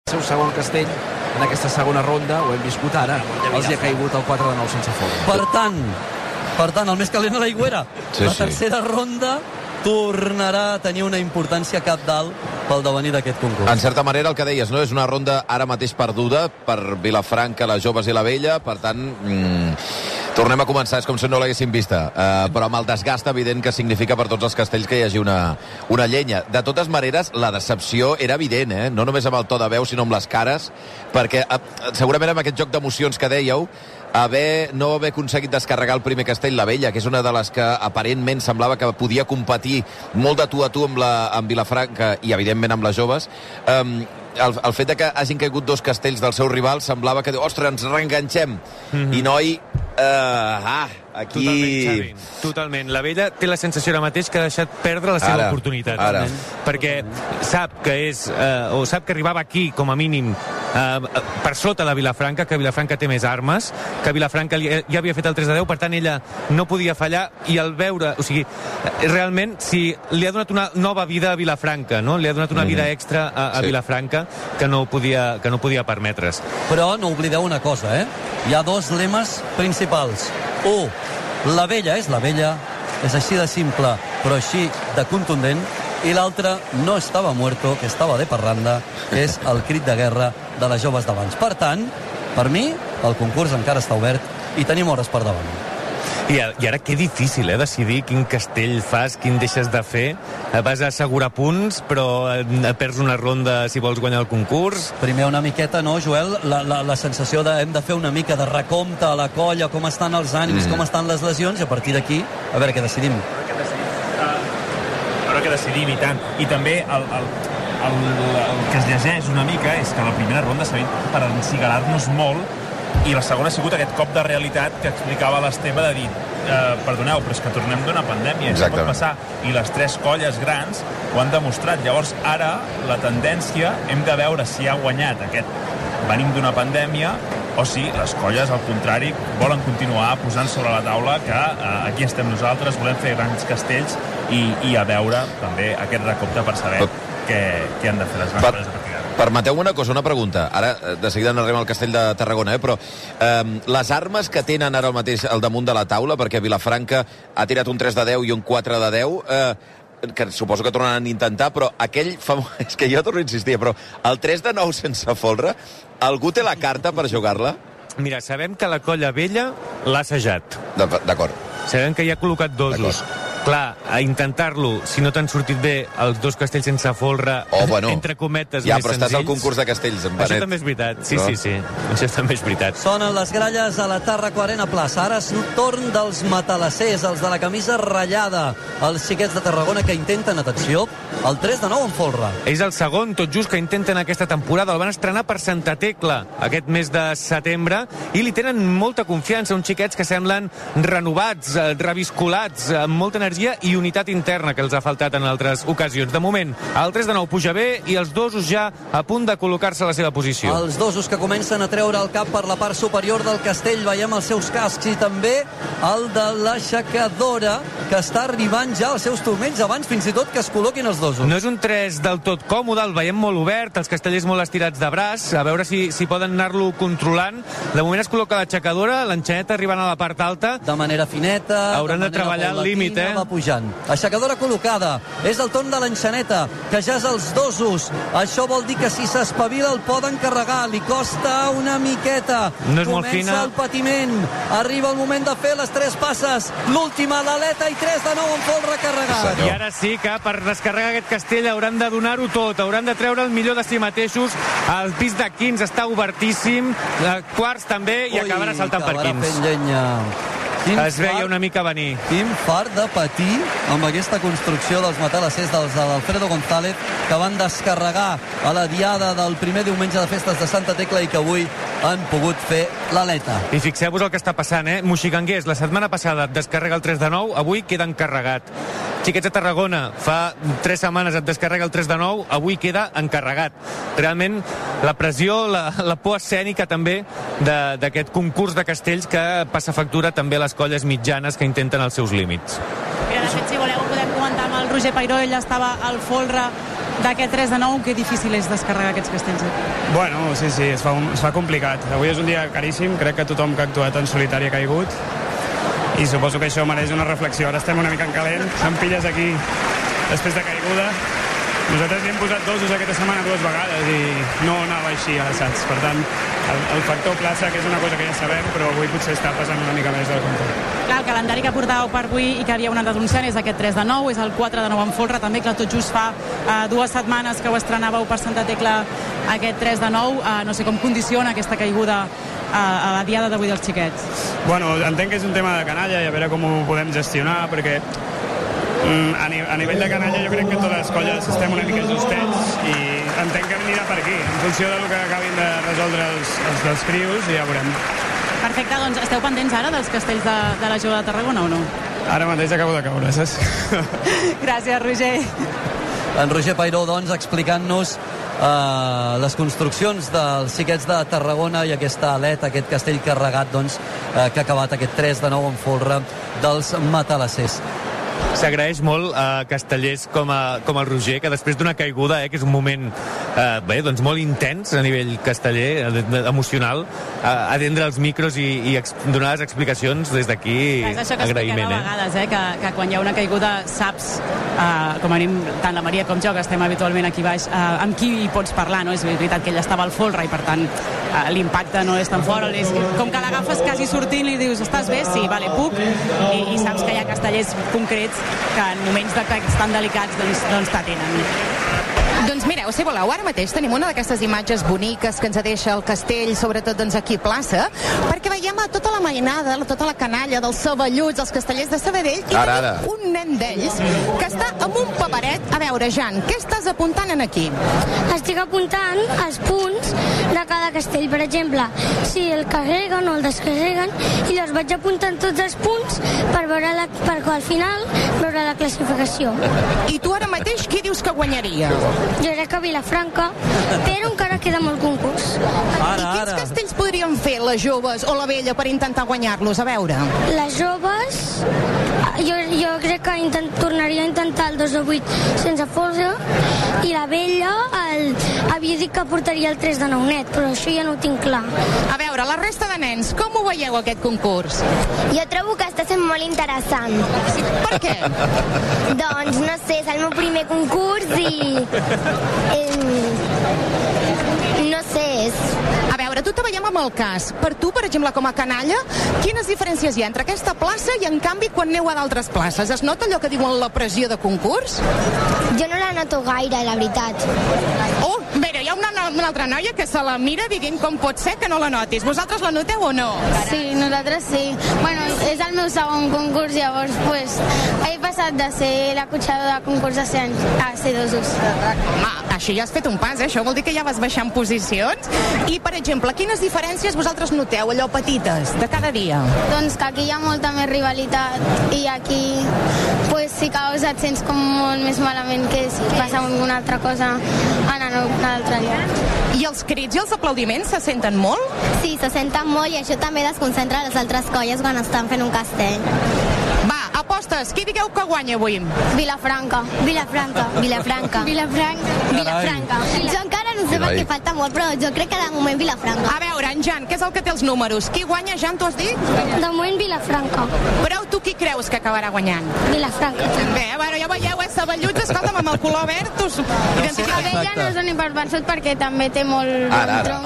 El seu segon castell en aquesta segona ronda, ho hem viscut ara, els hi ha caigut el 4 de 9 sense folre. Per tant, el més calent a l'Aigüera. Sí, la tercera ronda tornarà a tenir una importància cabdal pel devenir d'aquest concurs. En certa manera, el que deies, no? És una ronda ara mateix perduda per Vilafranca, les joves i la vella, per tant, tornem a començar, és com si no l'haguéssim vista, però amb el desgast evident que significa per tots els castells que hi hagi una llenya. De totes maneres, la decepció era evident, no només amb el to de veu, sinó amb les cares, perquè segurament amb aquest joc d'emocions que dèieu, no haver aconseguit descarregar el primer castell, la vella, que és una de les que aparentment semblava que podia competir molt de tu a tu amb Vilafranca i evidentment amb les joves, el fet de que hagin caigut dos castells del seu rival semblava que, ostres, ens reenganxem. I noi, aquí... Totalment, Xavi, totalment. La vella té la sensació ara mateix que ha deixat perdre la seva oportunitat. Perquè sap que arribava aquí, com a mínim, per sota de Vilafranca, que Vilafranca té més armes, que Vilafranca ja havia fet el 3 de 10, per tant ella no podia fallar, i al veure, o sigui, realment, si li ha donat una nova vida a Vilafranca, no? Li ha donat una vida extra a Vilafranca que no podia permetre's. Però no oblideu una cosa, Hi ha dos lemes principals. Un, la vella és la vella, és així de simple, però així de contundent, i l'altre, no estava muerto, que estava de parranda, que és el crit de guerra de les joves d'abans. Per tant, per mi, el concurs encara està obert i tenim hores per davant. I ara que difícil, decidir quin castell fas, quin deixes de fer. Vas a assegurar punts, però perds una ronda si vols guanyar el concurs. Primer una miqueta, no, Joel? La sensació de hem de fer una mica de recompte a la colla, com estan els ànims, com estan les lesions, i a partir d'aquí, a veure què decidim. A veure què decidim, i tant. I també el que es llegeix una mica és que la primera ronda s'ha vist per encigalar-nos molt, i la segona ha sigut aquest cop de realitat que explicava l'Esteve de dir perdoneu, però és que tornem d'una pandèmia, això pot passar, i les tres colles grans ho han demostrat. Llavors ara la tendència hem de veure si ha guanyat aquest venim d'una pandèmia o si les colles, al contrari, volen continuar posant sobre la taula que aquí estem nosaltres, volem fer grans castells i a veure també aquest recompte per saber què han de fer les grans colles a partir d'ara. Permeteu-me una cosa, una pregunta. Ara, de seguida n'arribem al castell de Tarragona, però les armes que tenen ara mateix al damunt de la taula, perquè Vilafranca ha tirat un 3 de 10 i un 4 de 10, que suposo que tornaran a intentar, però aquell és que jo torno a insistir, però el 3 de 9 sense folre, algú té la carta per jugar-la? Mira, sabem que la colla vella l'ha assajat. D'acord. Sabem que hi ha col·locat dosos. Clar, a intentar-lo, si no t'han sortit bé els dos castells sense folre, entre cometes, més senzills... Ja, però estàs al concurs de castells, en Benet. Això també és veritat, sí. Això també és veritat. Sonen les gralles a la Tàrraco Arena Plaça. Ara és torn dels matalassers, els de la camisa ratllada, els xiquets de Tarragona que intenten, atenció, el 3 de 9 en folre. És el segon, tot just, que intenten aquesta temporada. El van estrenar per Santa Tecla aquest mes de setembre i li tenen molta confiança, uns xiquets que semblen renovats, reviscolats, amb molta energia i unitat interna que els ha faltat en altres ocasions. De moment, el 3 de 9 puja bé i els dosos ja a punt de col·locar-se a la seva posició. Els dosos que comencen a treure el cap per la part superior del castell, veiem els seus cascs i també el de l'aixecadora, que està arribant ja als seus turmells abans fins i tot que es col·loquin els dosos. No és un 3 del tot còmode, el veiem molt obert, els castellers molt estirats de braç, a veure si poden anar-lo controlant. De moment es col·loca l'aixecadora, l'enxaneta arribant a la part alta. De manera fineta, hauran de treballar al límit, va pujant. Aixecadora col·locada. És el torn de l'enxaneta, que ja és els dosos. Això vol dir que si s'espavila el poden carregar. Li costa una miqueta. No és molt fina. Comença el patiment. Arriba el moment de fer les tres passes. L'última, l'aleta, i 3 de 9 en folre carregat. I ara sí que per descarregar aquest castell hauran de donar-ho tot. Hauran de treure el millor de si mateixos. El pis de quins està obertíssim. Quarts també, i acabarà saltant per quins. Fent llenya. Es veia una mica venir. Quin fart de patir amb aquesta construcció dels matalassers dels d'Alfredo González, que van descarregar a la diada del primer diumenge de festes de Santa Tecla i que avui han pogut fer l'aleta. I fixeu-vos el que està passant, Moxiganguers, la setmana passada descarrega el 3 de 9, avui queda encarregat. Xiquets de Tarragona, fa 3 setmanes et descarrega el 3 de 9, avui queda encarregat. Realment, la pressió, la por escènica també d'aquest concurs de castells que passa factura també a les colles mitjanes que intenten els seus límits. Mira, de fet, si voleu, podem comentar amb el Roger Pairó, ell estava al folre d'aquest 3-9, que difícil és descarregar aquests castells. Bueno, sí, es fa complicat. Avui és un dia caríssim, crec que tothom que ha actuat en solitari ha caigut, i suposo que això mereix una reflexió. Ara estem una mica en calent, se'n pilles aquí després de caiguda. Nosaltres li hem posat dosos aquesta setmana 2 vegades i no anava així a l'assaig. Per tant, el factor plaça, que és una cosa que ja sabem, però avui potser està passant una mica més del compte. Clar, el calendari que portàveu per avui i que havíeu anat anunciant és aquest 3-9, és el 4-9 en folre, també, que tot just fa 2 setmanes que ho estrenàveu per Santa Tecla, aquest 3-9. No sé com condiciona aquesta caiguda a la diada d'avui dels xiquets. Bueno, entenc que és un tema de canalla i a veure com ho podem gestionar, perquè a nivell de canalla jo crec que totes les colles estem una mica justets i entenc que anirà per aquí, en funció del que acabin de resoldre els dels crios, i ja veurem. Perfecte, doncs esteu pendents ara dels castells de la Jove de Tarragona o no? Ara mateix acabo de caure, saps? Gràcies, Roger. En Roger Pairó, doncs, explicant-nos les construccions dels xiquets de Tarragona i aquesta aleta, aquest castell carregat, doncs, que ha acabat aquest 3-9 en folre dels matalassers. S'agraeix molt a castellers com el Roger, que després d'una caiguda, que és un moment doncs molt intens a nivell casteller, emocional, atendre els micros i donar les explicacions des d'aquí, agraïment. És això que expliquem a vegades, que quan hi ha una caiguda saps, com a venim tant la Maria com jo, que estem habitualment aquí baix, amb qui hi pots parlar, no? És veritat que ella estava al folre i per tant l'impacte no és tan fort, com que l'agafes quasi sortint i dius, estàs bé? Sí, vale, puc, i saps que hi ha castellers concrets que en moments tan delicats doncs t'atenen. Doncs mireu, si voleu, ara mateix tenim una d'aquestes imatges boniques que ens deixa el castell, sobretot doncs aquí a plaça, perquè veiem a tota la mainada, tota la canalla dels Saballuts, els castellers de Sabadell, i tenim un nen d'ells que està amb un paperet. A veure, Jan, què estàs apuntant en aquí? Estic apuntant els punts de cada castell, per exemple, si el carreguen o el descarreguen, i els vaig apuntant tots els punts per al final veure la classificació. I tu ara mateix qui dius que guanyaria? Jo crec que Vilafranca, però encara queda molt concurs. I quins castells podrien fer les joves o la vella per intentar guanyar-los? A veure. Les joves, jo crec que tornaria a intentar el 2 de 8 sense força, i la vella havia dit que portaria el 3 de 9 net, però això ja no ho tinc clar. A veure, la resta de nens, com ho veieu aquest concurs? Jo trobo que està sent molt interessant. Sí, per què? Doncs no sé, és el meu primer concurs i no sé, A veure, tu te veiem amb el cas. Per tu, per exemple, com a canalla, quines diferències hi ha entre aquesta plaça i, en canvi, quan aneu a d'altres places? Es nota allò que diuen la pressió de concurs? Jo no la noto gaire, la veritat. Oh, bé, hi ha una altra noia que se la mira dient com pot ser que no la notis. Vosaltres la noteu o no? Sí, nosaltres sí. Bueno, és el meu segon concurs, llavors, pues, he passat de ser la cotxadora de concurs a ser dosos. Home, així ja has fet un pas, Això vol dir que ja vas baixant posicions. I, per exemple, quines diferències vosaltres noteu, allò petites, de cada dia? Doncs que aquí hi ha molta més rivalitat i aquí, pues, sí que et sents com molt més malament que si passa alguna altra cosa en un altre lloc. I els crits i els aplaudiments se senten molt? Sí, se senten molt i això també desconcentra les altres colles quan estan fent un castell. Va, apostes, qui digueu que guanya avui? Vilafranca. Vilafranca. Vilafranca. Vilafranca. Jo encara no sé perquè falta molt, però jo crec que de moment Vilafranca. A veure, en Jan, què és el que té els números? Qui guanya, Jan, tu has dit? De moment Vilafranca. Però tu qui creus que acabarà guanyant? Vilafranca. Bé, bueno, ja veieu, Saballuts, escolta'm, amb el color verd, us La vella no és un per vençut perquè també té molt... Ara.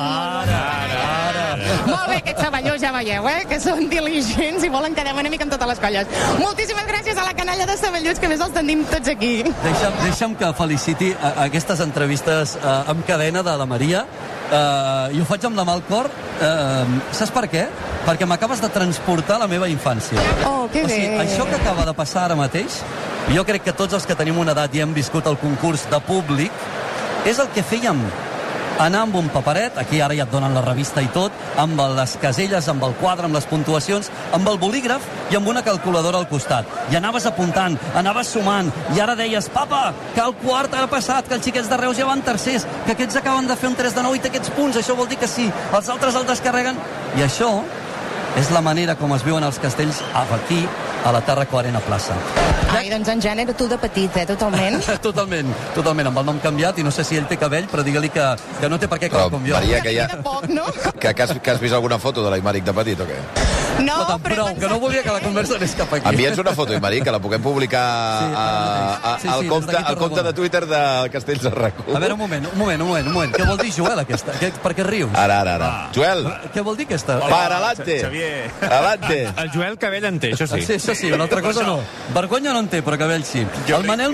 Molt bé, aquests Saballuts, ja veieu, que són diligents i volen quedar una mica amb totes les colles. Moltíssimes gràcies a la canalla de Saballuts, que més els tenim tots aquí. Deixa'm que feliciti aquestes entrevistes amb cadena de la Maria. I ho faig amb la mà al cor. Saps per què? Perquè m'acabes de transportar a la meva infància. Oh, que bé. Això que acaba de passar ara mateix, jo crec que tots els que tenim una edat i hem viscut el concurs de públic, és el que fèiem. Anar amb un paperet, aquí ara ja et donen la revista i tot, amb les caselles, amb el quadre, amb les puntuacions, amb el bolígraf i amb una calculadora al costat. I anaves apuntant, anaves sumant, i ara deies, papa, que el quart ha passat, que els xiquets de Reus ja van tercers, que aquests acaben de fer un 3 de 9 i té aquests punts, això vol dir que sí, els altres el descarreguen. I això és la manera com es viuen els castells aquí, a la Tàrraco Arena Plaça. Ai, doncs en Jan era tu de petit, totalment. Totalment, amb el nom canviat, i no sé si ell té cabell, però digue-li que no té per què acabar com jo. Maria, que has vist alguna foto de l'Aimeric de petit o què? No, però que no volia que la conversa anés cap aquí. Envia'ns una foto, Aimeric, que la puguem publicar al compte de Twitter de Castells de RAC1. A veure, un moment. Què vol dir, Joel, aquesta? Per què rius? Ara. Joel. Què vol dir aquesta? Para adelante. Adelante. El Joel cabell en té, això sí. Sí, això sí, una altra cosa no. Vergonya no en té, però cabell sí. El Manel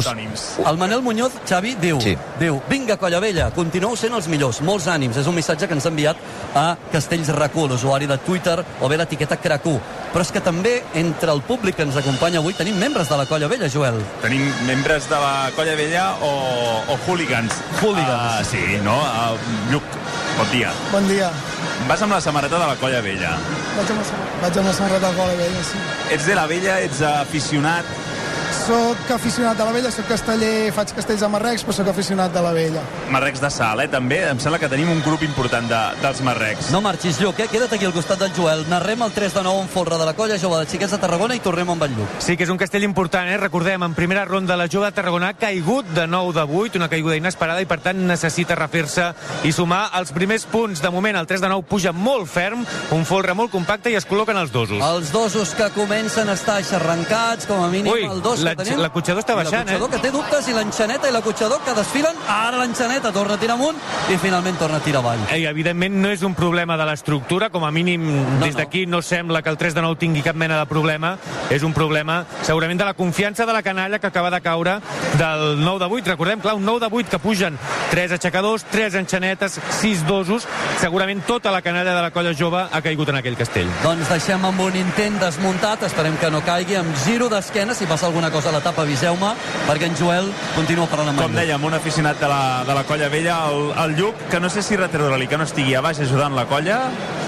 Muñoz, Xavi, diu, vinga, Colla Vella, continueu sent els millors, molts ànims. És un missatge que ens ha enviat a Castells RAC1, l'usuari de Twitter, o bé l'etiqueta Crac1. Però és que també entre el públic que ens acompanya avui tenim membres de la Colla Vella, Joel. Tenim membres de la Colla Vella o hooligans. Sí, no? Lluc, bon dia. Bon dia. Vas amb la samarreta de la Colla Vella. Vaig amb la samarreta de la Colla Vella, sí. Ets de la Vella, ets aficionat. Soc aficionat de la Vella, soc casteller, faig castells a Marrecs, però soc aficionat de la Vella. Marrecs de Sal, també? Em sembla que tenim un grup important dels Marrecs. No marxis, Lluc, queda't aquí al costat del Joel. Narrem el 3-9 en folre de la Colla Jove de Xiquets de Tarragona i tornem amb en Lluc. Sí, que és un castell important, Recordem, en primera ronda la Jove de Tarragona ha caigut de 9 de 8, una caiguda inesperada, i per tant necessita refer-se i sumar els primers punts. De moment el 3-9 puja molt ferm, un folre molt compacte, i es col·loquen els dosos. Els dosos que comencen a estar aixarrancats, com a mínim el dos que tenim. L'acotxador està baixant, L'acotxador que té dubtes, i l'enxaneta i l'acotxador que desfilen. Ara l'enxaneta torna a tirar amunt i finalment torna a tirar avall. I evidentment no és un problema de l'estructura, com a mínim des d'aquí no sembla que el 3-9 tingui cap mena de problema. És un problema segurament de la confiança de la canalla que acaba de caure del 9-8. Recordem, clar, un 9-8 que pugen 3 aixecadors, 3 enxanetes, 6 dosos. Segurament tota la canalla de la Colla Jove ha caigut en aquell castell. Doncs deixem amb un intent desmuntat, esperem que no caigui, amb giro d'esquena. Si passa alguna cosa a la tapa, aviseu-me, perquè en Joel continua parlant amb com dèiem, un aficionat de la Colla Vella, el Lluc, que no sé si retreure-li que no estigui a baix ajudant la colla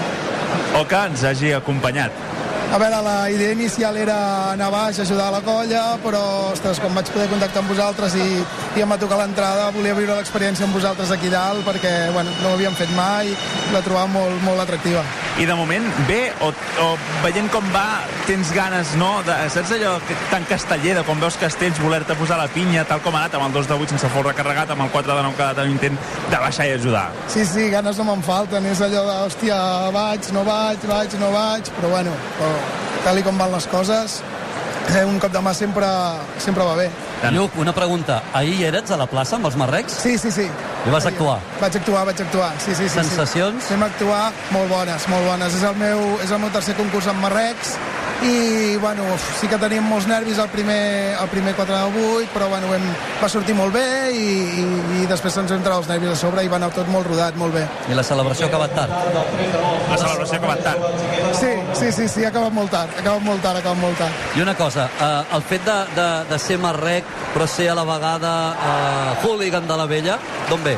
o que ens hagi acompanyat. A veure, la idea inicial era anar a baix, ajudar a la colla, però, ostres, quan vaig poder contactar amb vosaltres i em va tocar l'entrada, volia viure l'experiència amb vosaltres aquí dalt, perquè, bueno, no ho havíem fet mai, la trobava molt, molt atractiva. I de moment, bé, o veient com va, tens ganes, no? Saps allò tan casteller, de quan veus castells, voler-te posar la pinya, tal com ha anat, amb el 2-8 sense folre carregat, amb el 4-9 que ha dat un intent de baixar i ajudar. Sí, ganes no me'n falten, és allò de, hòstia, vaig, no vaig, però bueno, tal com van les coses, un cop de mà sempre va bé. Lluc, una pregunta. Ahir eres a la plaça amb els Marrecs? Sí. I vas actuar? Vaig actuar, sí. Sensacions? Vam actuar molt bones. És el meu tercer concurs amb Marrecs i, bueno, sí que teníem molts nervis al primer 4-8, però, bueno, va sortir molt bé i després ens vam treure els nervis a sobre i va anar tot molt rodat, molt bé. I la celebració ha acabat tard? La celebració ha acabat tard? Sí, ha acabat molt tard. I una cosa, el fet de ser Marrec, però ser a la vegada hooligan de la Vella, d'on ve?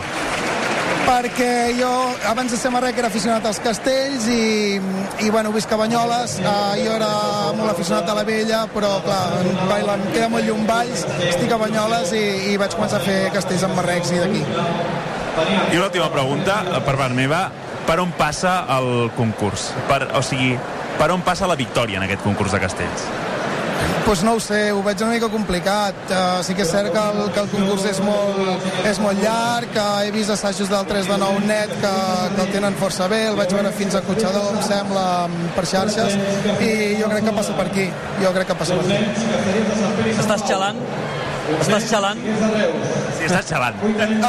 Perquè jo, abans de ser Marrec, era aficionat als castells i bueno, visc a Banyoles, jo era molt aficionat a la Vella, però clar, em queda molt lluny Valls, estic a Banyoles i vaig començar a fer castells amb Marrecs i d'aquí. I una última pregunta, per part meva, per on passa el concurs? O sigui, per on passa la victòria en aquest concurs de castells? Doncs no ho sé, ho veig una mica complicat. Sí que és cert que el concurs és molt llarg, que he vist assajos del 3-9 net que el tenen força bé, el vaig veure fins a Cotxador, em sembla, per xarxes, i jo crec que passa per aquí. Estàs xalant? Sí, estàs xalant.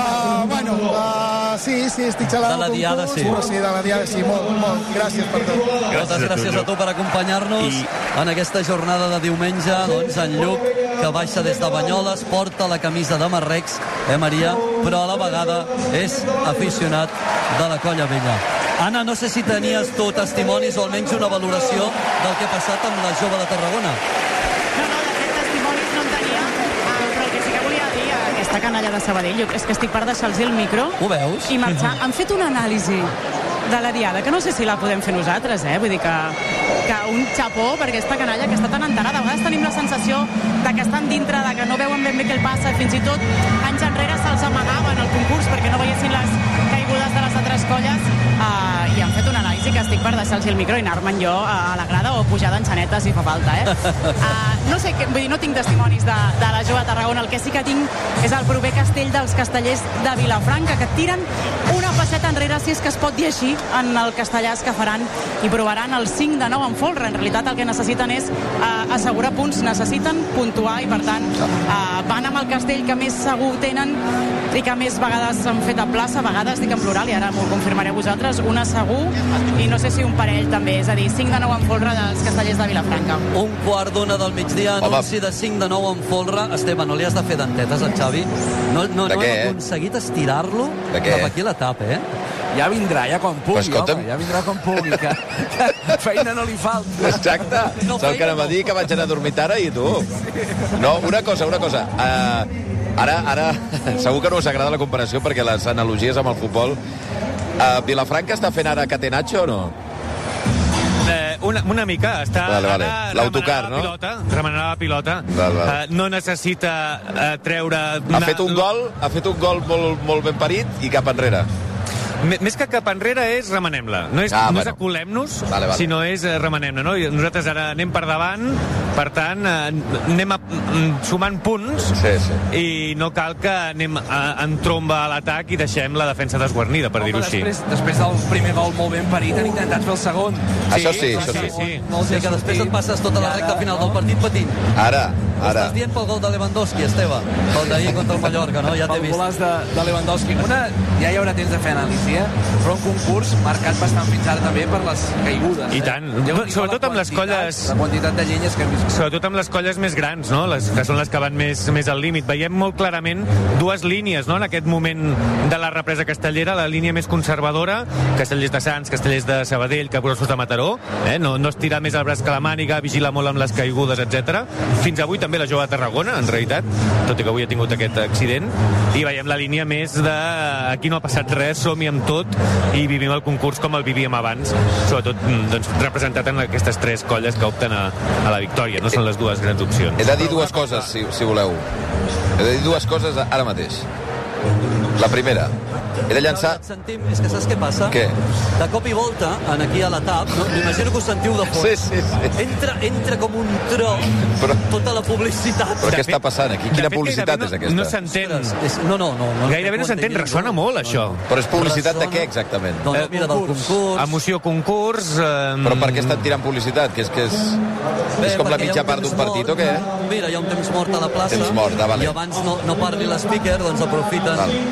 Sí, estic xalant. De la diada, sí. Però sí, de la diada, sí, molt. Gràcies per tot. Moltes gràcies a tu per acompanyar-nos en aquesta jornada de diumenge. Doncs en Lluc, que baixa des de Banyoles, porta la camisa de Marrecs, Maria, però a la vegada és aficionat de la Colla Vella. Anna, no sé si tenies tu testimonis o almenys una valoració del que ha passat amb la Jove de Tarragona. Aquesta canalla de Sabadell, és que estic per deixar-los el micro. Ho veus? I marxar. Han fet una anàlisi de la diada, que no sé si la podem fer nosaltres, vull dir que un xapó per aquesta canalla que està tan enterada. A vegades tenim la sensació de que estan dintre, de que no veuen ben bé què el passa, fins i tot anys enrere se'ls amagaven al concurs perquè no veiessin les caigudes de les altres colles, i han fet una anàlisi que que estic per deixar-los el micro i anar-me'n jo a la grada o pujar d'enxanetes si fa falta, no sé, vull dir, no tinc testimonis de la jove de Tarragona. El que sí que tinc és el proper castell dels Castellers de Vilafranca, que tiren una passeta enrere, si és que es pot dir així, en el castellàs que faran i provaran el 5 de 9 en folre. En realitat el que necessiten és assegurar punts, necessiten puntuar i per tant van amb el castell que més segur tenen i que més vegades s'han fet a plaça, vegades dic en plural i ara m'ho confirmareu vosaltres, una segur i no sé si un parell també, és a dir, 5 de 9 en folre dels Castellers de Vilafranca. Un quart d'una del migdia, anunci de 5 de 9 en folre. Esteve, no li has de fer dentetes al Xavi? No hem aconseguit estirar-lo cap aquí a la tapa, Ja vindrà, ja quan pugui, home, ja vindrà quan pugui, que feina no li falta. Exacte, és el que anava a dir, que vaig anar a dormir ara i tu. No, una cosa. Ara, segur que no us agrada la comparació perquè les analogies amb el futbol. Vilafranca està fent ara catenaccio o no? Una mica, està l'autocar, no? Remenarà la pilota. No necessita treure... Ha fet un gol molt ben parit i cap enrere. Més que cap enrere és remenem-la. No és acolem-nos, sinó és remenem-la. No? Nosaltres ara anem per davant, per tant, anem sumant punts i no cal que anem en tromba a l'atac i deixem la defensa desguarnida, per dir-ho així. Després del primer gol molt ben parit han intentat fer el segon. Això sí. Que després et passes tota la recta final del partit patint. Ara. Estàs dient pel gol de Lewandowski, Esteve. El d'ahir contra el Mallorca, no? Ja t'he vist. El golaç de Lewandowski. Ja hi haurà temps de fer anàlisi, però un concurs marcat bastant fins ara també per les caigudes. I tant. Sobretot amb les colles... La quantitat de llenyes que hem vist. Sobretot amb les colles més grans, no? Que són les que van més al límit. Veiem molt clarament dues línies, no? En aquest moment de la represa castellera, la línia més conservadora, Castellers de Sants, Castellers de Sabadell, Capgrossos de Mataró, no estira més el braç que la màniga, vigila molt amb les caigudes, etc. Fins avui també la jove de Tarragona, en realitat, tot i que avui ha tingut aquest accident, i veiem la línia més de aquí no ha passat res, som-hi amb tot i vivim el concurs com el vivíem abans, sobretot representat en aquestes tres colles que opten a la victòria, no són les dues grans opcions. He de dir dues coses, si voleu. He de dir dues coses ara mateix. La primera, he de llançar... És que saps què passa? Què? De cop i volta, aquí a la TAP, m'imagino que ho sentiu de fons. Sí. Entra com un tro tota la publicitat. Però què està passant aquí? Quina publicitat és aquesta? No s'entén. No. Gairebé no s'entén, ressona molt, això. Però és publicitat de què, exactament? Mira, del concurs. Emoció concurs... Però per què estan tirant publicitat? Que és com la mitja part d'un partit o què? Mira, hi ha un temps mort a la plaça. Temps mort, vale. I abans no parli l'speaker, doncs aprofiten.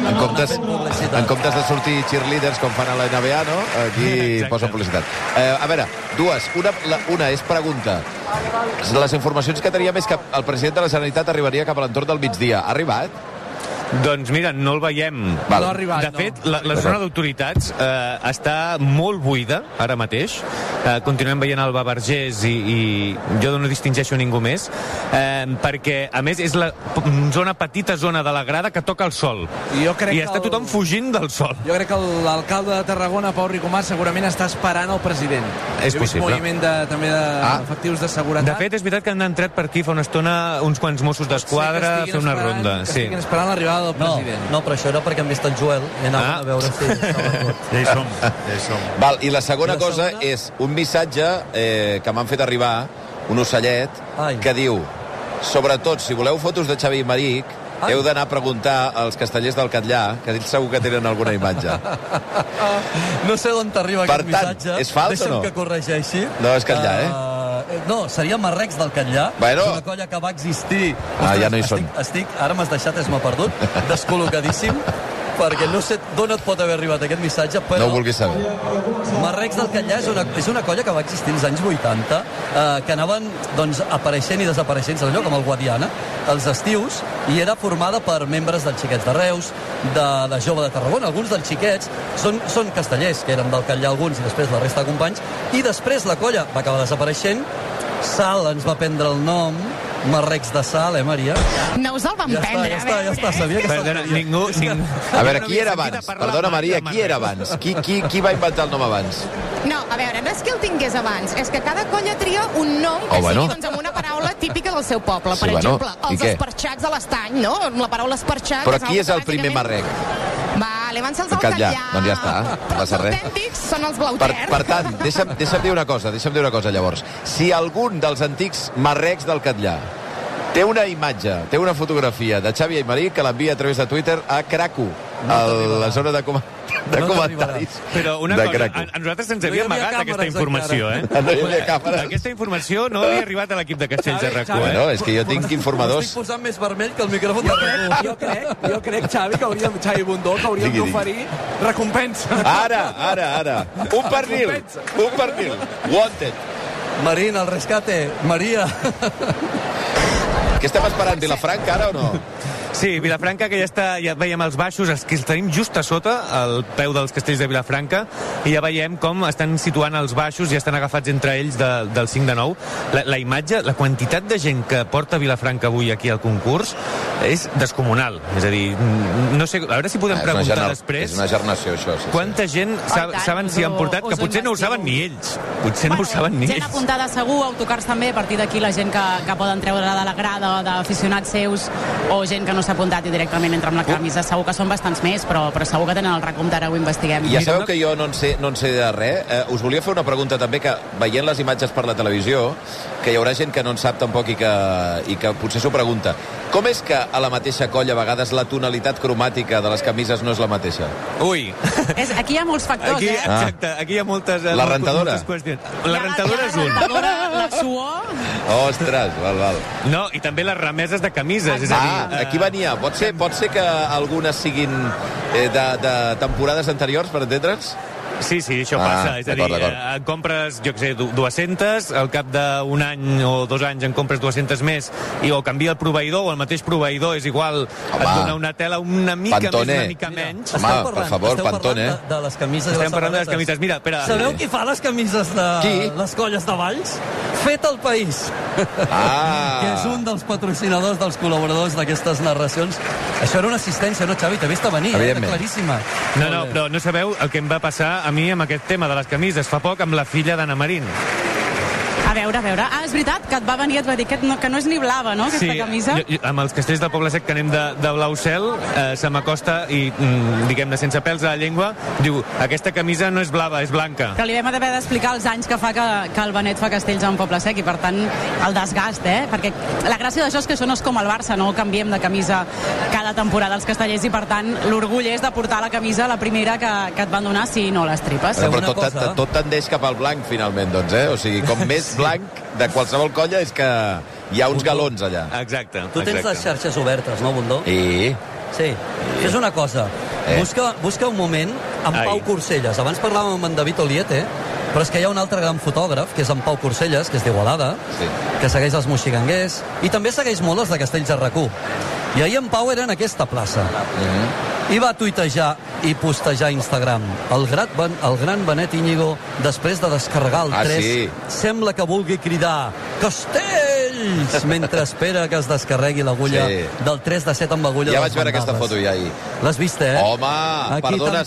En comptes de sortir cheerleaders com fan a la NBA, no? Aquí posen publicitat. A veure, dues. Una és pregunta. Les informacions que teníem és que el president de la Generalitat arribaria cap a l'entorn del migdia. Ha arribat? Doncs mira, no el veiem. No ha arribat, de fet, la zona d'autoritats està molt buida ara mateix. Continuem veient el Vergés i jo no distingeixo ningú més, perquè a més és la petita zona de la grada que toca el sol i està tothom fugint del sol. Jo crec que l'alcalde de Tarragona, Pau Ricomà, segurament està esperant el president. És possible. Moviment també d'efectius de seguretat. De fet, és veritat que han entrat per aquí fa una estona uns quants Mossos d'Esquadra a fer una ronda. Que estiguin esperant l'arribada del president. No, però això era perquè han vist el Joel i anaven a veure si ja hi som. Val, i la segona cosa és un missatge que m'han fet arribar, un ocellet, que diu: sobretot, si voleu fotos de Xavi Maric, heu d'anar a preguntar als castellers del Catllà, que ells segur que tenen alguna imatge. No sé d'on t'arriba aquest missatge. Per tant, és fals o no? Deixa'm que corregeixi. No, és Catllà, No, seria Marrecs del Catllà. Bueno. És una colla que va existir. Ja no hi són. Ara m'has deixat, m'ha perdut, descol·locadíssim, perquè no sé d'on et pot haver arribat aquest missatge, però... No ho vulguis saber. Marrecs del Catllà és una colla que va existir als anys 80, que anaven apareixent i desapareixent, allò com el Guadiana, els estius, i era formada per membres dels Xiquets de Reus, de la Jove de Tarragona. Alguns dels xiquets són castellers, que eren del Catllà alguns, i després la resta de companys, i després la colla va acabar desapareixent. Sal ens va prendre el nom, Marrecs de Sal, Maria? No us el van prendre. Ja està, sabia que estava... Ningú... A veure, qui era abans? Perdona, Maria, qui era abans? Qui va inventar el nom abans? No, a veure, no és que el tingués abans, és que cada colla tria un nom que sigui amb una paraula típica del seu poble. Per exemple, els esparxats de l'Estany, no? Amb la paraula esparxat... Però qui és el primer marrec? Vale, van ser els del Catllar. Catllar. Doncs ja està, no passa res. Els autèntics són els Blau Ter. Per tant, deixa'm dir una cosa, llavors. Si algun dels antics marrecs del Catllar té una imatge, té una fotografia de Xavi Aymarí, que l'envia a través de Twitter a Cracu, a la zona de comentaris. Però una cosa, a nosaltres ens havia amagat aquesta informació, No hi havia càmeres. Aquesta informació no havia arribat a l'equip de Castells de RAC1, Bueno, és que jo tinc informadors. Estic posant més vermell que el micròfon de RAC1. Jo crec, Xavi, Xavi Bundó, que hauríem d'oferir recompensa. Ara. Un pernil. Wanted. Marín, al rescate. Maria. Què estem esperant, Vilafranca, ara o no? Sí, Vilafranca, que ja veiem els baixos, els que els tenim just a sota, al peu dels castells de Vilafranca, i ja veiem com estan situant els baixos i estan agafats entre ells del 5 de 9. La imatge, la quantitat de gent que porta Vilafranca avui aquí al concurs és descomunal. És a dir, no sé, a veure si podem preguntar després... És una gernació, això. Sí, quanta gent saben si han portat, que potser no ho saben ni ells. Potser no ho saben ni ells. Gent apuntada segur, autocars també, a partir d'aquí la gent que poden treure de la grada d'aficionats seus, o gent que no s'ha apuntat i directament entra amb la camisa. Segur que són bastants més, però segur que tenen el recompte, ara ho investiguem. Ja sabeu que jo no en sé de res. Us volia fer una pregunta també, que veient les imatges per la televisió, que hi haurà gent que no en sap tampoc i que potser s'ho pregunta. Com és que a la mateixa colla a vegades la tonalitat cromàtica de les camises no és la mateixa? Ui! Aquí hi ha molts factors, Exacte, aquí hi ha moltes... La rentadora? La rentadora és un. La suor... Ostres, val. No, i també les remeses de camises. És a dir, aquí venia. Pot ser que algunes siguin de temporades anteriors, per entendre'ns? Sí, això passa. És a dir, en compres, jo què sé, 200, al cap d'un any o 2 anys en compres 200 més, o canvia el proveïdor, o el mateix proveïdor és igual, et dona una tela una mica Pantone. més, una mica menys. Home, per favor, Pantone. De les camises. Estem parlant de les camises. Mira, espera. Sabeu qui fa les camises de les colles de Valls? Fet al País. Que és un dels patrocinadors, dels col·laboradors d'aquestes narracions. Això era una assistència, no, Xavi? T'he vist a venir, era claríssima. No, però no sabeu el que em va passar a mi amb aquest tema de les camises fa poc amb la filla d'Anna Marín. A veure. És veritat que et va venir i et va dir que no és ni blava, no, aquesta camisa? Sí, amb els castells del Poble Sec que anem de blau cel, se m'acosta i, diguem-ne, sense pèls a la llengua, diu, aquesta camisa no és blava, és blanca. Però li vam haver d'explicar els anys que fa que el Benet fa castells en Poble Sec, i per tant el desgast, perquè la gràcia d'això és que això no és com el Barça, no canviem de camisa cada temporada els castellers, i per tant l'orgull és de portar la camisa, la primera que et van donar, si no les tripes. Però tot tendeix cap al blanc, finalment, doncs, O sigui, com més blanc de qualsevol colla és que hi ha uns galons allà. Exacte. Tu tens les xarxes obertes, no, Bundó? Sí. És una cosa. Busca un moment amb Pau Corselles. Abans parlàvem amb en David Oliete, però és que hi ha un altre gran fotògraf, que és en Pau Corselles, que és d'Igualada, que segueix els moxiganguers, i també segueix molt els de Castells de RAC1. I ahir en Pau era en aquesta plaça. I va tuitejar i postejar a Instagram. El gran Benet Íñigo, després de descarregar el 3, sembla que vulgui cridar Castells! Mentre espera que es descarregui l'agulla del 3 de 7 amb agulla. Ja vaig veure aquesta foto ja ahir. L'has vist, Home, perdona,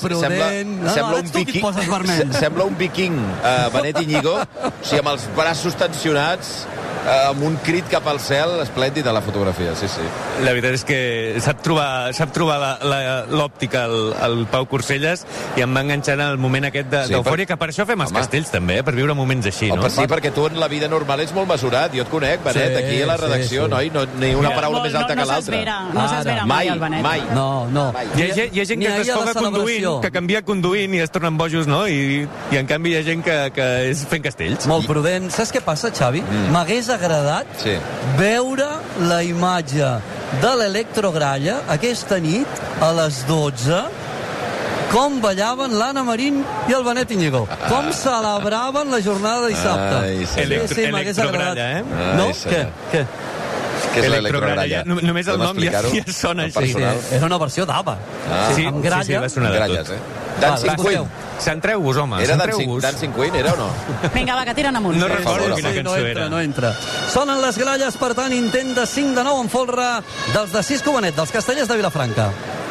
sembla un viking Benet Íñigo, o sigui, amb els braços tensionats, amb un crit cap al cel, esplèndid a la fotografia, sí. La veritat és que sap trobar l'òptica el Pau Corselles, i em va enganxar en el moment aquest d'eufòria, que per això fem els castells també, per viure moments així, no? Sí, perquè tu en la vida normal ets molt mesurat, jo et conec, Benet, aquí a la redacció, noi, ni una paraula més alta que l'altra. No s'esvera mai el Benet. Mai. No. Hi ha gent que es desfoga conduint, que canvia conduint i es tornen bojos, no? I en canvi hi ha gent que és fent castells. Molt prudent. Saps què passa, Xavi? M'hagués agradat veure la imatge de l'Electrogralla aquesta nit a les 12, com ballaven l'Anna Marín i el Benet Íñigo, com celebraven la jornada de dissabte. Electrogralla, No? Què? Què és l'Electrogralla? Només el nom ja sona així. Era una versió d'ABBA. Amb gralla. Sí, va sonar de tot. Dancing Queen. Centreu-vos, home. Era Dancing Queen, era o no? Vinga, va, que tiren amunt. No recordo quina cançó era. No entra. Sonen les gralles, per tant, intent de 5 de 9 en folre dels de Cisco Benet, dels Castellers de Vilafranca.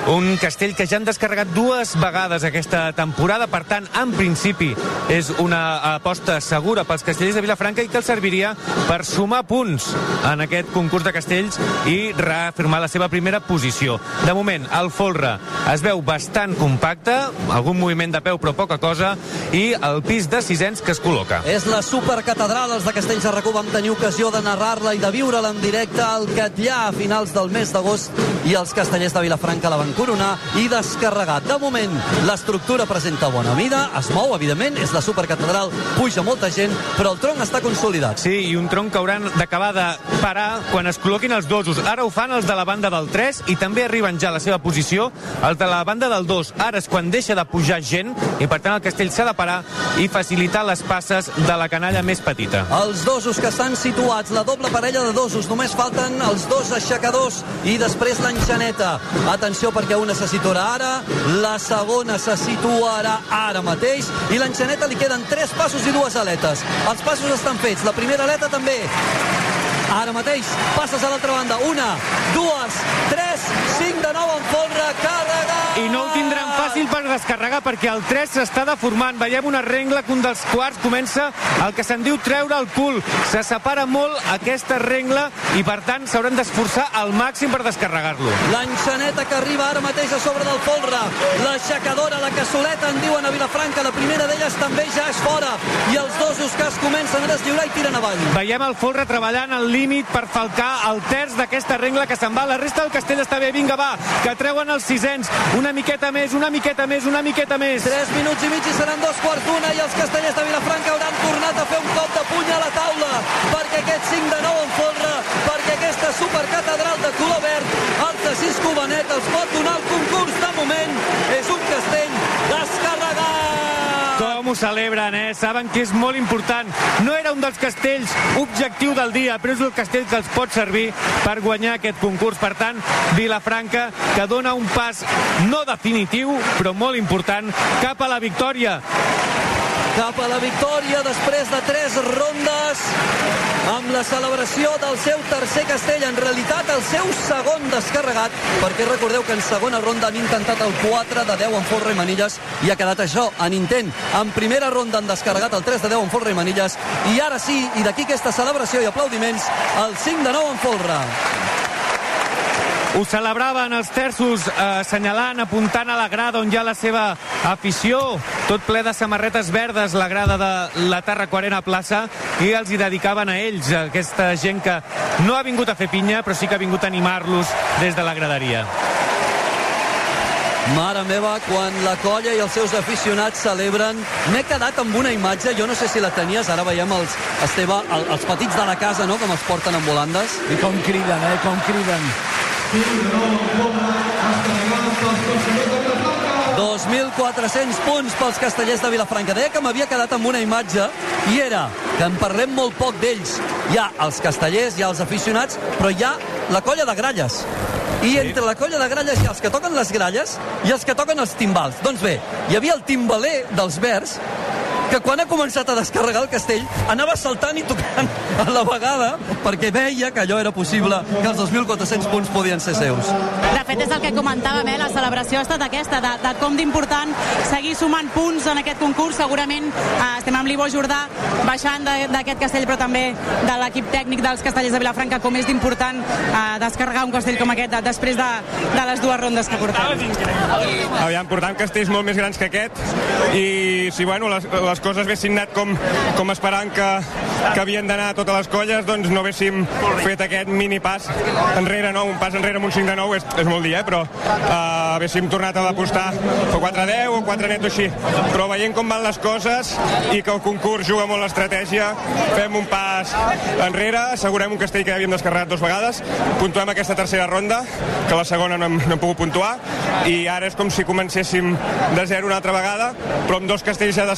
un castell que ja han descarregat 2 vegades aquesta temporada, per tant, en principi, és una aposta segura pels castellers de Vilafranca i que els serviria per sumar punts en aquest concurs de castells i reafirmar la seva primera posició. De moment, el folre es veu bastant compacte, algun moviment de peu però poca cosa, i el pis de sisens que es col·loca. És la supercatedral, els de Castells de RAC1 vam tenir ocasió de narrar-la i de viure-la en directe al Catllà a finals del mes d'agost i els castellers de Vilafranca la van coronar i descarregar. De moment, l'estructura presenta bona mida, es mou, evidentment, és la supercatedral, puja molta gent, però el tronc està consolidat. Sí, i un tronc que hauran d'acabar de parar quan es col·loquin els dosos. Ara ho fan els de la banda del 3 i també arriben ja a la seva posició els de la banda del 2. Ara és quan deixa de pujar gent i per tant el castell s'ha de parar i facilitar les passes de la canalla més petita. Els dosos que estan situats, la doble parella de dosos, només falten els 2 aixecadors i després l'enxaneta. Atenció perquè una se situarà ara, la segona se situarà ara mateix i l'enxaneta li queden 3 passos i 2 aletes. Els passos estan fets, la primera aleta també. Ara mateix, passes a l'altra banda. 1, 2, 3, 5 de nou en folre, carregat! I no ho tindran fàcil per descarregar perquè el 3 s'està deformant. Veiem una rengla que un dels quarts comença el que se'n diu treure el cul. Se separa molt aquesta rengla i per tant s'hauran d'esforçar al màxim per descarregar-lo. L'enxaneta que arriba ara mateix a sobre del folre. L'aixecadora, la cassoleta, en diuen a Vilafranca. La primera d'elles també ja és fora. I els dosos que es comencen a deslliurar i tiren avall. Veiem el folre treballant al límit per falcar el terç d'aquesta rengla que se'n va. La resta del castell està bé. Vinga, va, que treuen els sisens. Una miqueta més, una miqueta més, una miqueta més. 3 minuts i mig i seran 2:15 i els castellers de Vilafranca hauran tornat a fer un cop de puny a la taula perquè aquest 5 de 9 en folre, perquè aquesta supercatedral de color verd, el Tassís Covanet els pot donar el concurs. De moment és un castell descarregat. Com ho celebren, Saben que és molt important. No era un dels castells objectiu del dia, però és el castell que els pot servir per guanyar aquest concurs. Per tant, Vilafranca, que dona un pas no definitiu, però molt important, cap a la victòria. Cap a la victòria després de 3 rondes amb la celebració del seu tercer castell, en realitat el seu segon descarregat, perquè recordeu que en segona ronda han intentat el 4 de 10 en folre i manilles i ha quedat això, en intent. En primera ronda han descarregat el 3 de 10 en folre i manilles i ara sí, i d'aquí aquesta celebració i aplaudiments, el 5 de 9 en folre. Ho celebraven els terços, assenyalant, apuntant a la grada on hi ha la seva afició, tot ple de samarretes verdes, la grada de la Tàrraco Arena Plaça, i els hi dedicaven a ells, a aquesta gent que no ha vingut a fer pinya, però sí que ha vingut a animar-los des de la graderia. Mare meva, quan la colla i els seus aficionats celebren, m'he quedat amb una imatge, jo no sé si la tenies, ara veiem Esteve, els petits de la casa, no?, com els porten amb volandes. I com criden, com criden. 2.400 punts pels castellers de Vilafranca. Deia que m'havia quedat amb una imatge i era que en parlem molt poc d'ells. Hi ha els castellers, hi ha els aficionats, però hi ha la colla de gralles. I entre la colla de gralles hi ha els que toquen les gralles i els que toquen els timbals. Doncs bé, hi havia el timbaler dels Verds que quan ha començat a descarregar el castell anava saltant i tocant a la vegada perquè veia que allò era possible, que els 2.400 punts podien ser seus. De fet, és el que comentàvem, la celebració ha estat aquesta, de com d'important seguir sumant punts en aquest concurs. Segurament estem amb l'Ivo Jordà baixant d'aquest castell, però també de l'equip tècnic dels castellers de Vilafranca, com és d'important descarregar un castell com aquest després de les 2 rondes que portem. Aviam, portant castells molt més grans que aquest i si, bueno, les coses haguessin anat com esperant que havien d'anar totes les colles, doncs no haguéssim fet aquest mini pas enrere, no? Un pas enrere amb un 5 de 9 és molt dir, però haguéssim tornat a apostar o 4 de 10 o 4 net o així. Però veient com van les coses i que el concurs juga molt l'estratègia, fem un pas enrere, assegurem un castell que ja havíem descarregat 2 vegades, puntuem aquesta tercera ronda, que la segona no hem pogut puntuar, i ara és com si comencéssim de 0 una altra vegada, però amb 2 castells ja descarregats.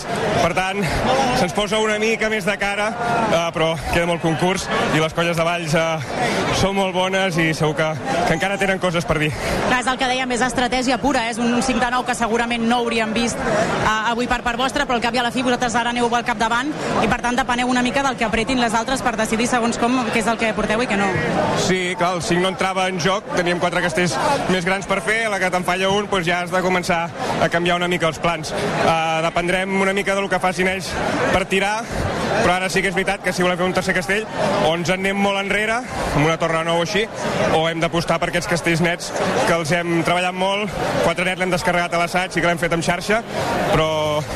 per tant, se'ns posa una mica més de cara, però queda molt concurs i les colles de Valls són molt bones i segur que encara tenen coses per dir. Clar, és el que dèiem, és estratègia pura, és un 5 de 9 que segurament no hauríem vist avui per part vostra, però al cap i a la fi vosaltres ara aneu al capdavant i per tant depeneu una mica del que apretin les altres per decidir segons com què és el que porteu i què no. Sí, clar, el 5 no entrava en joc, teníem 4 castells més grans per fer, a la que te'n falla un doncs ja has de començar a canviar una mica els plans. Dependrem una mica del que facin ells per tirar, però ara sí que és veritat que si volem fer un tercer castell o ens en anem molt enrere, amb una torre nou o així, o hem d'apostar per aquests castells nets que els hem treballat molt, 4 nets l'hem descarregat a l'assaig, sí que l'hem fet amb xarxa, però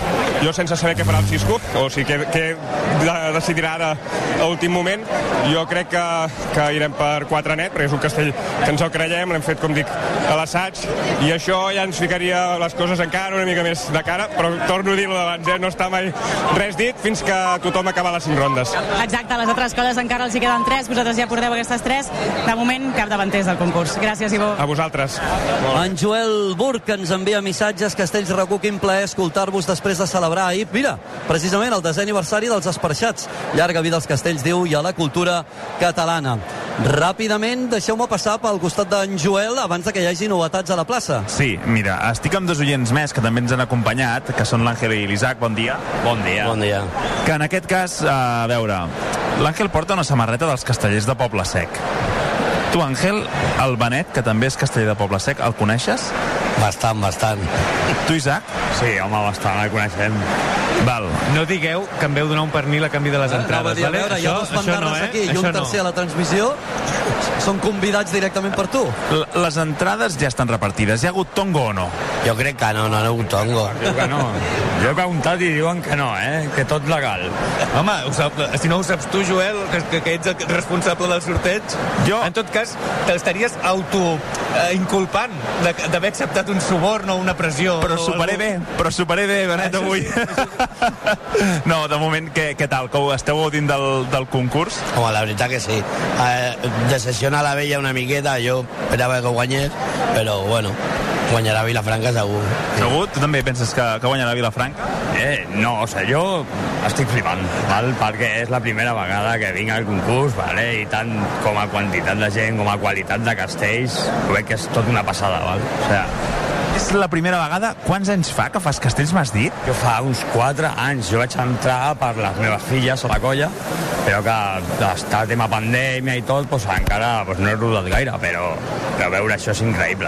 jo sense saber què farà el Xisco, o sigui, què decidirà ara a últim moment, jo crec que irem per 4 net, perquè és un castell que ens el creiem, l'hem fet, com dic, a l'assaig, i això ja ens ficaria les coses encara una mica més de cara, però torno a dir-ho d'abans, no està mai res dit fins que tothom acaba les 5 rondes. Exacte, les altres colles encara els hi queden 3, vosaltres ja porteu aquestes 3, de moment capdavanters del concurs. Gràcies, Ivo. A vosaltres. En Joel Burg ens envia missatges. Castells RAC1, quin plaer escoltar-vos després de celebrar ahir, mira, precisament el 10è aniversari dels Esparxats. Llarga vida als castells, diu, i a la cultura catalana. Ràpidament, deixeu-me passar pel costat d'en Joel abans de que hi hagi novetats a la plaça. Sí, mira, estic amb 2 oients més que també ens han acompanyat, que són l'Àngel i l'Isaac. Bon dia. Bon dia. Bon dia. Que en aquest cas, a veure, l'Àngel porta una samarreta dels castellers de Poble Sec. Tu, Àngel, el Benet, que també és casteller de Poble Sec, el coneixes? Bastant. Tu, Isaac? Sí, home, bastant, el coneixem. Val. No digueu que em veu donar un pernil a canvi de les entrades, vale? A veure, hi ha 2 bandarres aquí i un tercer a la transmissió. Són convidats directament per tu. Les entrades ja estan repartides. Hi ha hagut tongo o no? Jo crec que no ha hagut tongo. Jo que no. Jo he preguntat i diuen que no, que tot legal. Home, si no ho saps tu, Joel, que ets el responsable del sorteig, jo... en tot cas, t'estaries inculpant d'haver acceptat un suborn o una pressió. Però superé bé, Benet, avui. No, de moment, què tal? Que esteu gaudint del concurs? Home, la veritat que sí. Decepciona la vella una miqueta, jo esperava que guanyés, però bueno, guanyarà Vilafranca segur. Segur? Tu també penses que guanyarà Vilafranca? No, o sigui, jo estic flipant, val? Perquè és la primera vegada que vinc al concurs, vale? I tant com a quantitat de gent, com a qualitat de castells, crec que és tot una passada, val? O sigui, és la primera vegada? Quants anys fa que fas castells, m'has dit? Jo fa uns 4 anys. Jo vaig entrar per les meves filles a la colla, però que està el tema pandèmia i tot, doncs encara no he rodat gaire, però veure això és increïble.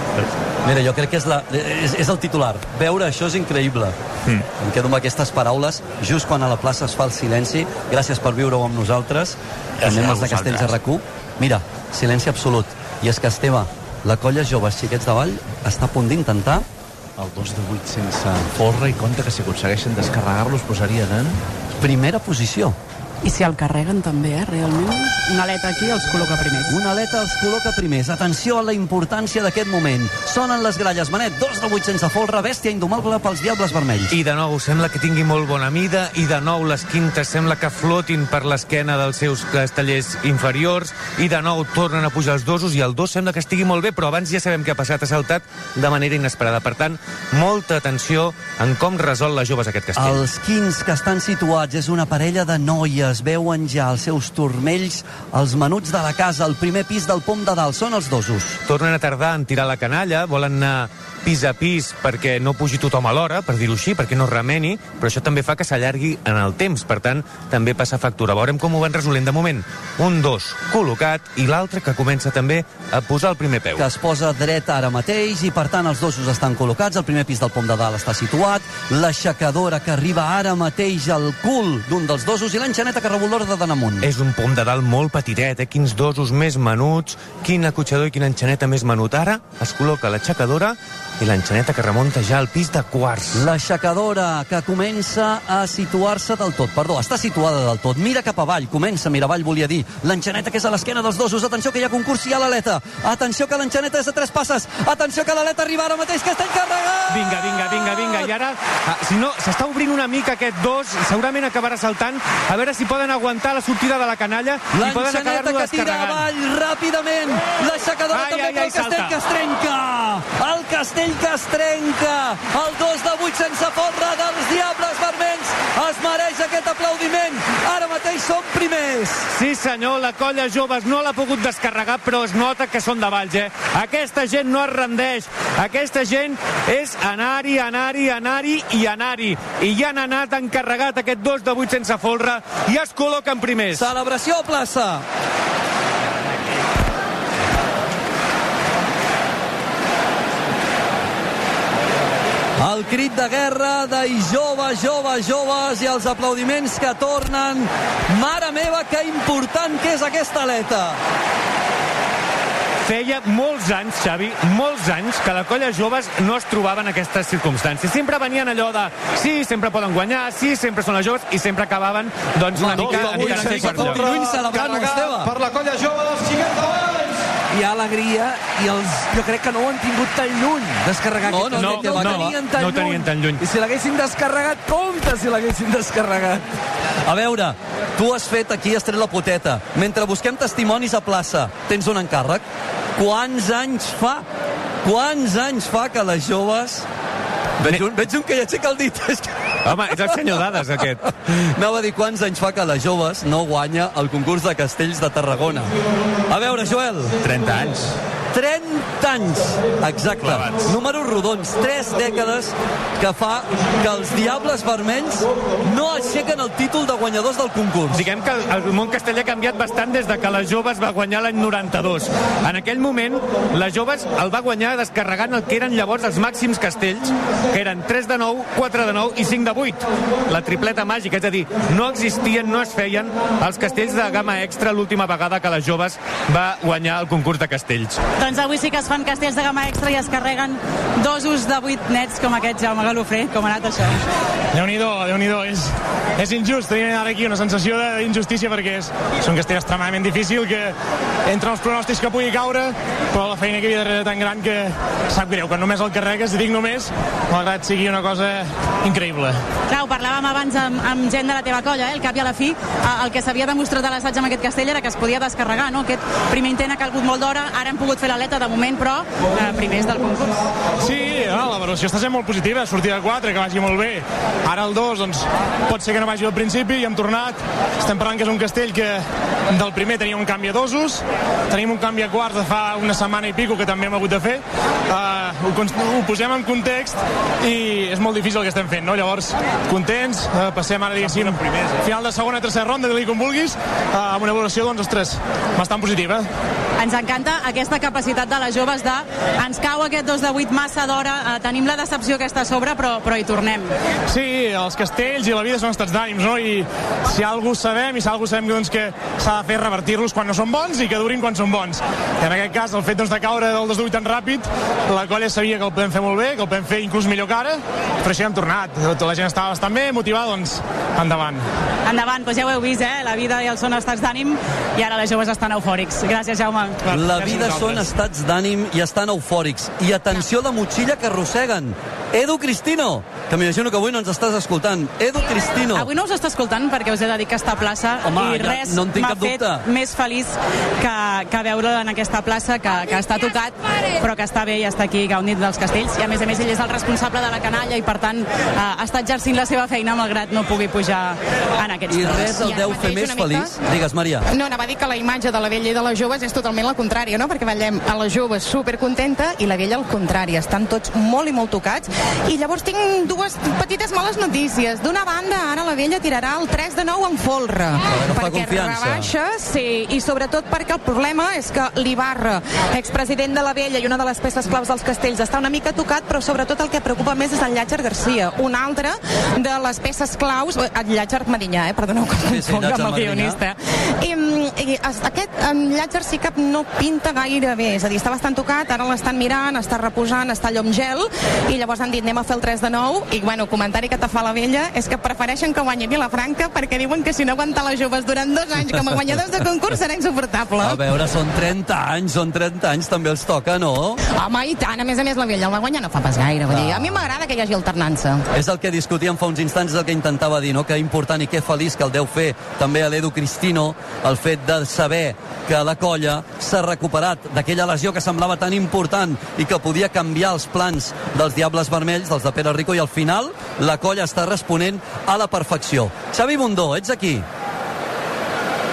Mira, jo crec que és el titular. Veure això és increïble. Em quedo amb aquestes paraules just quan a la plaça es fa el silenci. Gràcies per viure-ho amb nosaltres. Anem als de Castells RAC1. Mira, silenci absolut. I és que, Esteve, la colla Joves Xiquets de Vall està a punt d'intentar el 2 de 8 sense folre i compte que si aconsegueixen descarregar-los posarien en primera posició. I si el carreguen també, realment, una aleta aquí els col·loca primers. Una aleta els col·loca primers. Atenció a la importància d'aquest moment. Sonen les gralles. Benet, 2 de 8 sense folre, bèstia indomable pels Diables Vermells. I de nou sembla que tingui molt bona mida, i de nou les quintes sembla que flotin per l'esquena dels seus castellers inferiors, i de nou tornen a pujar els dosos, i el 2 sembla que estigui molt bé, però abans ja sabem què ha passat, ha saltat de manera inesperada. Per tant, molta atenció en com resol les Joves aquest castell. Els quins que estan situats és una parella de noies. Veuen ja els seus turmells, els menuts de la casa, el primer pis del pom de dalt. Són els dosos. Tornen a tardar en tirar la canalla, volen anar pis a pis perquè no pugi tothom alhora, per dir-ho així, perquè no remeni, però això també fa que s'allargui en el temps, per tant, també passa factura. Veurem com ho van resolent de moment. Un 2 col·locat i l'altre que comença també a posar el primer peu. Que es posa dret ara mateix i, per tant, els dosos estan col·locats, el primer pis del pom de dalt està situat, l'aixecadora que arriba ara mateix al cul d'un dels dosos i l'enxaneta que revolora de damunt. És un pom de dalt molt petitet, quins dosos més menuts, quin acotxador i quina enxaneta més menut. Ara es col·loca l'aixecadora i l'enxaneta que remunta ja al pis de quarts. L'aixecadora que comença a situar-se del tot. Perdó, està situada del tot. Mira cap avall, comença a mirar avall, volia dir. L'enxaneta que és a l'esquena dels dosos. Atenció que hi ha concurs i hi ha l'aleta. Atenció que l'enxaneta és a 3 passes. Atenció que l'aleta arriba ara mateix, que està encarregat. Vinga. I ara, si no, s'està obrint una mica aquest 2, segurament acabarà saltant. A veure si poden aguantar la sortida de la canalla i poden acabar-lo descarregant. L'enxaneta que tira avall ràpidament. L'aixecadora també, però el castell que es trenca. El castell que es trenca, el 2 de 8 sense folre dels Diables Vermells. Sí senyor, la colla joves no l'ha pogut descarregar, però es nota que són de Valls, Aquesta gent no es rendeix. Aquesta gent és anar-hi, anar-hi, anar-hi i anar-hi. I ja han anat, han carregat aquest 2 de 8 sense folre i es col·loquen primers. Celebració a plaça. El crit de guerra de joves, joves, joves i els aplaudiments que tornen. Mare meva, que important que és aquesta aleta. Feia molts anys, Xavi, molts anys, que la colla joves no es trobava en aquestes circumstàncies. Sempre venien allò de, sí, sempre poden guanyar, sí, sempre són les joves, i sempre acabaven, doncs, una mica... Continuïn celebrant, Esteve. Per la colla jove dels Xiquets de Valls. Hi ha alegria i jo crec que no ho han tingut tan lluny, descarregar aquest castell. No ho tenien tan lluny. I si l'haguessin descarregat, compte si l'haguessin descarregat. A veure, tu has fet aquí, has tret la poteta. Mentre busquem testimonis a plaça, tens un encàrrec. Quants anys fa que les joves... Veig un que ja aixeca el dit. Home, és el senyor Dades, aquest. Anava a dir quants anys fa que les joves no guanya el concurs de castells de Tarragona. A veure, Joel. 30 anys. 30 anys, exacte. Clavats. Números rodons, 3 dècades que fa que els Diables Vermells no aixequen el títol de guanyadors del concurs. Diguem que el món castellà ha canviat bastant des de que les joves va guanyar l'any 92. En aquell moment, les joves el va guanyar descarregant el que eren llavors els màxims castells, que eren 3 de 9, 4 de 9 i 5 de 8. La tripleta màgica, és a dir, no existien, no es feien els castells de gamma extra l'última vegada que les joves va guanyar el concurs de castells. Doncs avui sí que es fan castells de gamma extra i es carreguen dosos de 8 nets com aquest, Jaume Galofré. Com ha anat això? Déu-n'hi-do, Déu-n'hi-do. És injust tenir ara aquí una sensació d'injustícia perquè és un castell extremadament difícil que entre els pronòstics que pugui caure, però la feina que hi havia darrere tan gran que sap greu, que només el carregues, i dic només, malgrat sigui una cosa increïble. Clar, ho parlàvem abans amb gent de la teva colla, el cap i a la fi, el que s'havia demostrat a l'assaig amb aquest castell era que es podia descarregar, no? Aquest primer intent ha calgut molt d'hora, ara hem pogut fer l'aleta de moment, però primers del concurs. Sí, la valoració està sent molt positiva, sortida de 4, que vagi molt bé. Ara el 2, doncs, pot ser que no vagi al principi i hem tornat. Estem parlant que és un castell que del primer tenia un canvi a dosos, tenim un canvi a quarts de fa una setmana i pico que també hem hagut de fer. Ho posem en context i és molt difícil el que estem fent, no? Llavors, contents, passem ara, diguéssim, final de segona, tercera ronda, digue-li com vulguis, amb una valoració, doncs, ostres, bastant positiva. Ens encanta aquesta capacitat de les joves de ens cau aquest 2 de 8 massa d'hora, tenim la decepció aquesta a sobre, però hi tornem. Sí, els castells i la vida són estats d'ànims, no? I si algú sabem, doncs, que s'ha de fer revertir-los quan no són bons i que durin quan són bons. I en aquest cas, el fet doncs, de caure del 2 de 8 tan ràpid, la colla sabia que el podem fer molt bé, que el podem fer inclús millor que ara, però això hem tornat. La gent estava bastant bé, motivada, doncs endavant. Endavant, doncs ja ho heu vist, la vida i els són estats d'ànim, i ara les joves estan eufòrics. Gràcies, Jaume. La vida són estats d'ànim i estan eufòrics. I atenció a la motxilla que arrosseguen. Edu Cristino, que m'imagino que avui no ens estàs escoltant. Edu Cristino. Avui no us està escoltant perquè us he de dir que està a plaça. Home, i res no m'ha fet més feliç que veure'l en aquesta plaça, que està tocat, però que està bé i està aquí gaudint dels castells. I a més ell és el responsable de la canalla i per tant està exercint la seva feina malgrat no pugui pujar en aquests I res el deu fer més feliç? Digues, Maria. No, anava a dir que la imatge de la vella i de les joves és totalment la contrària, no? Perquè veiem a les joves supercontenta i la vella al contrari. Estan tots molt i molt tocats. I llavors tinc dues petites males notícies. D'una banda, ara la vella tirarà el 3 de 9 en folre. Perquè rebaixa, sí, i sobretot perquè el problema és que l'Ibarra, expresident de la vella i una de les peces claus dels castells, està una mica tocat, però sobretot el que preocupa més és el Llàtzer Garcia, un altre de les peces claus, el Llàtzer Medinyà, perdoneu que em confonc amb el guionista. I aquest Llàtzer sí que no pinta gaire bé, és a dir, està bastant tocat, ara l'estan mirant, està reposant, està allò amb gel, i llavors han dit anem a fer el 3 de 9, i bueno, comentari que te fa la vella és que prefereixen que guanyi Vilafranca perquè diuen que si no aguantar les joves durant 2 anys com a guanyadors de concurs serà insuportable. A veure, són 30 anys, també els toca, no? Home, i tant, a més la vella el va guanyar no fa pas gaire, vull dir, a mi m'agrada que hi hagi alternança. És el que discutíem fa uns instants, és el que intentava dir, no? Que important i que feliç que el deu fer també a l'Edu Cristino, el fet de saber que la colla s'ha recuperat d'aquella lesió que semblava tan important i que podia canviar els plans dels Diables Vermells, dels de Pere Rico, i al final la colla està responent a la perfecció. Xavi Bundó, ets aquí?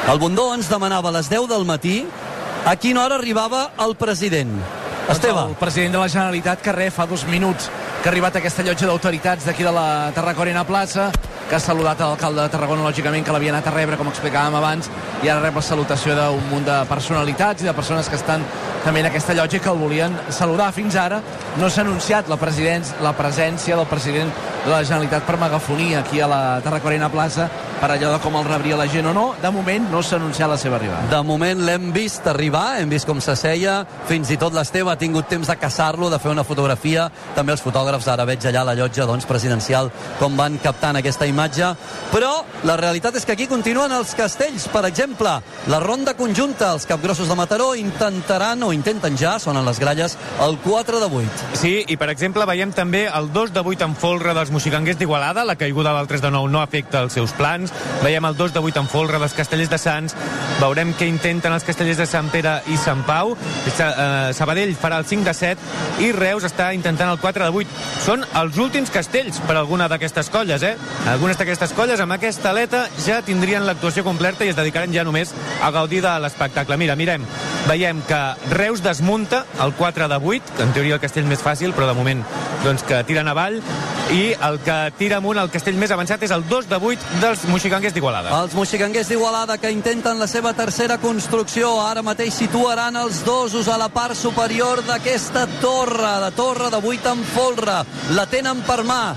El Bundó ens demanava a les 10 del matí a quina hora arribava el president. Esteve. El president de la Generalitat, que fa 2 minuts que ha arribat a aquesta llotja d'autoritats d'aquí de la Tarracorina Plaça, que ha saludat l'alcalde de Tarragona, lògicament, que l'havia anat a rebre, com explicàvem abans, i ara rep la salutació d'un munt de personalitats i de persones que estan també en aquesta llotja i que el volien saludar. Fins ara no s'ha anunciat la presència del president de la Generalitat per megafonia aquí a la Tarracorina Plaça, per allò de com el rebria la gent o no. De moment no s'ha anunciat la seva arribada. De moment l'hem vist arribar, hem vist com s'asseia, fins i tot l'Esteve ha tingut temps de caçar-lo, de fer una fotografia. També els fotògrafs, ara veig allà a la llotja presidencial com van captant aquesta imatge. Però la realitat és que aquí continuen els castells. Per exemple, la ronda conjunta, els capgrossos de Mataró intentaran, o intenten ja, sonen les gralles, el 4 de 8. Sí, i per exemple veiem també el 2 de 8 en folre dels moxiganguers d'Igualada. La caiguda del 3 de 9 no afecta els seus plans. Veiem el 2 de 8 en folre dels castellers de Sants. Veurem què intenten els castellers de Sant Pere i Sant Pau. Sabadell farà el 5 de 7 i Reus està intentant el 4 de 8. Són els últims castells per alguna d'aquestes colles, Algunes d'aquestes colles amb aquesta aleta ja tindrien l'actuació completa i es dedicaran ja només a gaudir de l'espectacle. Mirem. Veiem que Reus desmunta el 4 de 8, que en teoria el castell més fàcil, però de moment doncs que tiren avall, i el que tira amunt, el castell més avançat, és el 2 de 8 dels moxiganguers d'Igualada. Els moxiganguers d'Igualada, que intenten la seva tercera construcció, ara mateix situaran els dosos a la part superior d'aquesta torre, de 8 en folre. La tenen per mà,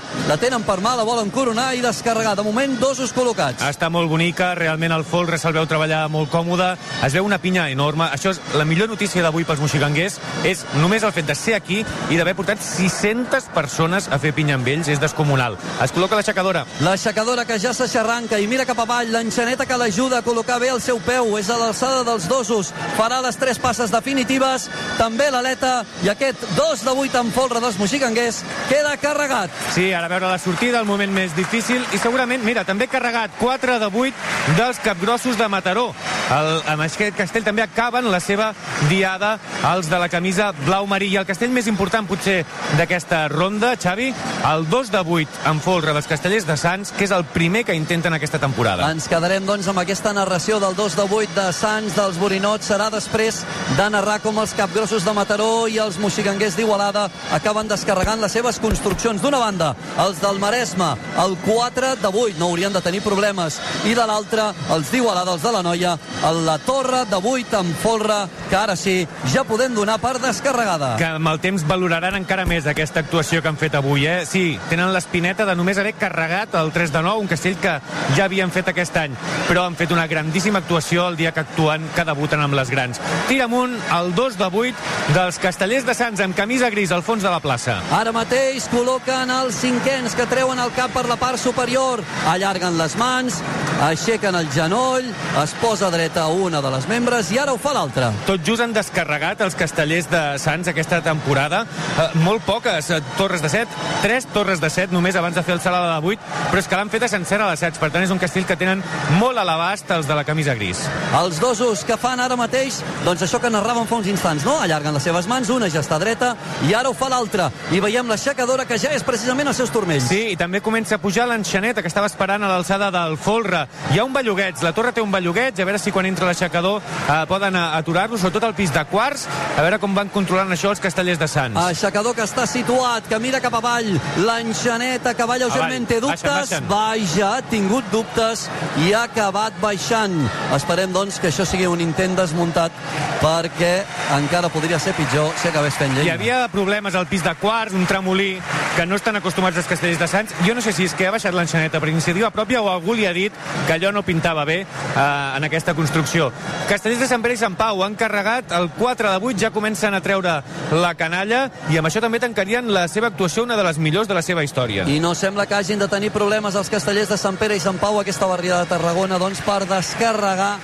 la volen coronar i descarregar. De moment, dosos col·locats. Està molt bonica, realment el folre se'l veu treballar molt còmode, es veu una pinya enorme. Això és la millor notícia d'avui pels moxiganguers, és només el fet de ser aquí i d'haver portat 600 persones a fer pinya amb ells, és descomunal. Es col·loca l'aixecadora. L'aixecadora que ja s'aixarranca i mira cap avall, l'enxaneta que l'ajuda a col·locar bé el seu peu, és a l'alçada dels dosos, farà les 3 passes definitives, també l'aleta, i aquest 2 de 8 en folre dels moxiganguers queda carregat. Sí, ara veure la sortida, el moment més difícil, i segurament, mira, també carregat 4 de 8 dels capgrossos de Mataró. Amb aquest castell també acaben la seva diada els de la camisa blau marí. I el castell més important potser d'aquesta ronda, Xavi, el 2 de 8 en folre dels castellers de Sants, que és el primer que intenten aquesta temporada. Ens quedarem doncs amb aquesta narració del 2 de 8 de Sants, dels Borinots. Serà després de narrar com els capgrossos de Mataró i els moxiganguers d'Igualada acaben descarregant les seves construccions. D'una banda, els del Maresme, el 4 de 8, no haurien de tenir problemes, i de l'altra, els d'Igualada, els de la Noia, la torre de 8 en folre, que ara sí, ja podem donar per descarregada. Que amb el temps valoraran encara més aquesta actuació que han fet avui, Sí, tenen l'espineta de només haver carregat el 3 de 9, un castell que ja havien fet aquest any, però han fet una grandíssima actuació el dia que actuen, que debuten amb les grans. Tira amunt el 2 de 8 dels castellers de Sants amb camisa gris al fons de la plaça. Ara mateix col·loquen els cinquens, que treuen el cap per la part superior, allarguen les mans, aixequen el genoll, es posa dreta una de les membres i ara ho fa l'altra. Tot just han descarregat els castellers de Sants aquesta temporada. Molt poques torres de 7, 3 torres de 7 només abans de fer el salada de 8, però és que l'han fet a sencera a l'assaig. Per tant, és un castell que tenen molt a l'abast els de la camisa gris. Els dosos que fan ara mateix, doncs això que narràvem fa uns instants, no? Allarguen les seves mans, una ja està dreta i ara ho fa l'altra. I veiem l'aixecadora, que ja és precisament als seus turmells. Sí, i també comença a pujar l'enxaneta, que estava esperant a l'alçada del folre. Hi ha un bellugueig, la torre té un bellugueig, a veure si quan entra l'aixecador poden aturar-lo, sobretot al pis de quarts, a veure com van controlant això els castellers de Sants. Aixecador que està situat, que mira cap avall, l'enxaneta que va lleugerament, té dubtes, ha tingut dubtes i ha acabat baixant. Esperem, doncs, que això sigui un intent desmuntat, perquè encara podria ser pitjor si acabés fent llenya. Hi havia problemes al pis de quarts, un tremolí, que no estan acostumats els castellers de Sants. Jo no sé si és que ha baixat l'enxaneta per iniciativa pròpia o algú li ha dit que allò no pintava bé en aquesta construcció. Castellers de Sant Pere i Sant Pau han carregat el 4 de 8, ja comencen a treure la canalla i amb això també tancarien la seva actuació, una de les millors de la seva història. I no sembla que hagin de tenir problemes els castellers de Sant Pere i Sant Pau, aquesta barriada de Tarragona, doncs, per descarregar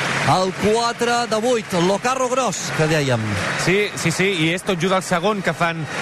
el 4 de 8, l'Ocarro Gros, que dèiem. Sí, i és tot just el segon que fan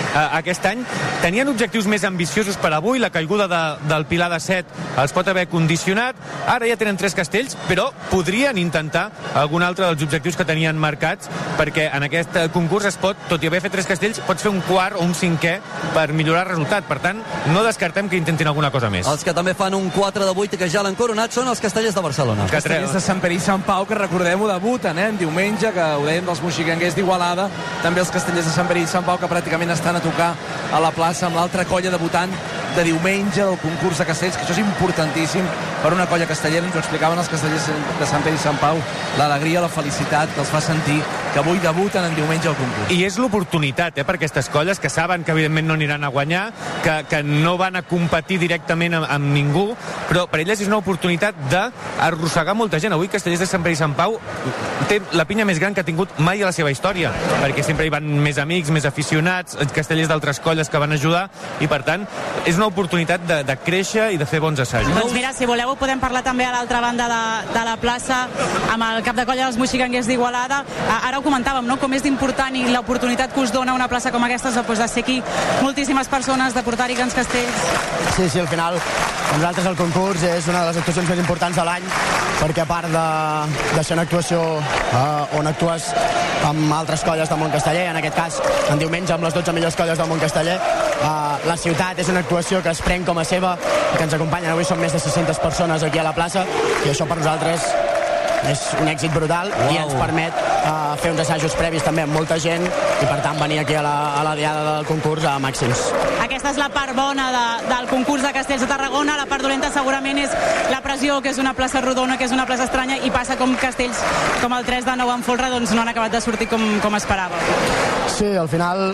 aquest any. Tenien objectius més ambiciosos per avui, la caiguda del Pilar de 7 els pot haver condicionat, ara ja tenen 3 castells, però podrien intentar algun altre dels objectius que tenien marcats, perquè en aquest concurs es pot, tot i haver fet 3 castells, pots fer un quart o un cinquè per millorar el resultat. Per tant, no descartem que intentin alguna cosa més. Els que també fan un 4 de 8 que ja l'han coronat són els Castellers de Barcelona. Els Castellers de Sant Pere i Sant Pau, que recordem-ho, debuten, en diumenge, que ho dèiem dels moxiganguers d'Igualada, també els Castellers de Sant Pere i Sant Pau, que pràcticament estan a tocar a la plaça amb l'altra colla debutant de diumenge del concurs de castells, que això és importantíssim per una colla castellera. Ens ho explicaven els Castellers de Sant Pere i Sant Pau, l'alegria, la felicitat que els fa sentir que avui debuten en diumenge al concurs. I és l'oportunitat per aquestes colles que saben que evidentment no aniran a guanyar, que no van a competir directament amb ningú, però per elles és una oportunitat d'arrossegar molta gent. Avui Castellers de Sant Pere i Sant Pau té la pinya més gran que ha tingut mai a la seva història, perquè sempre hi van més amics, més aficionats, castellers d'altres colles que van ajudar, i per tant és una oportunitat de créixer i de fer bons assajos. Doncs mira, si voleu podem parlar també a l'altra banda de la plaça amb el cap de colla dels moxiganguers d'Igualada. Ara ho comentàvem, no?, com és d'important i l'oportunitat que us dona una plaça com aquesta de ser aquí moltíssimes persones, de portar-hi grans castells. Sí, al final nosaltres el concurs és una de les actuacions més importants de l'any, perquè a part de ser una actuació on actues amb altres colles del món casteller, en aquest cas en diumenge amb les 12 millors colles del món casteller, la ciutat és una actuació que es pren com a seva, que ens acompanyen avui, són més de 600 persones aquí a la plaça, i això per nosaltres és un èxit brutal. Wow. I ens permet fer uns assajos previs també amb molta gent i per tant venir aquí a la diada del concurs a màxims. Aquesta és la part bona del concurs de Castells de Tarragona. La part dolenta segurament és la pressió, que és una plaça rodona, que és una plaça estranya, i passa com castells com el 3 de 9 en folre doncs no han acabat de sortir com esperava. Sí, al final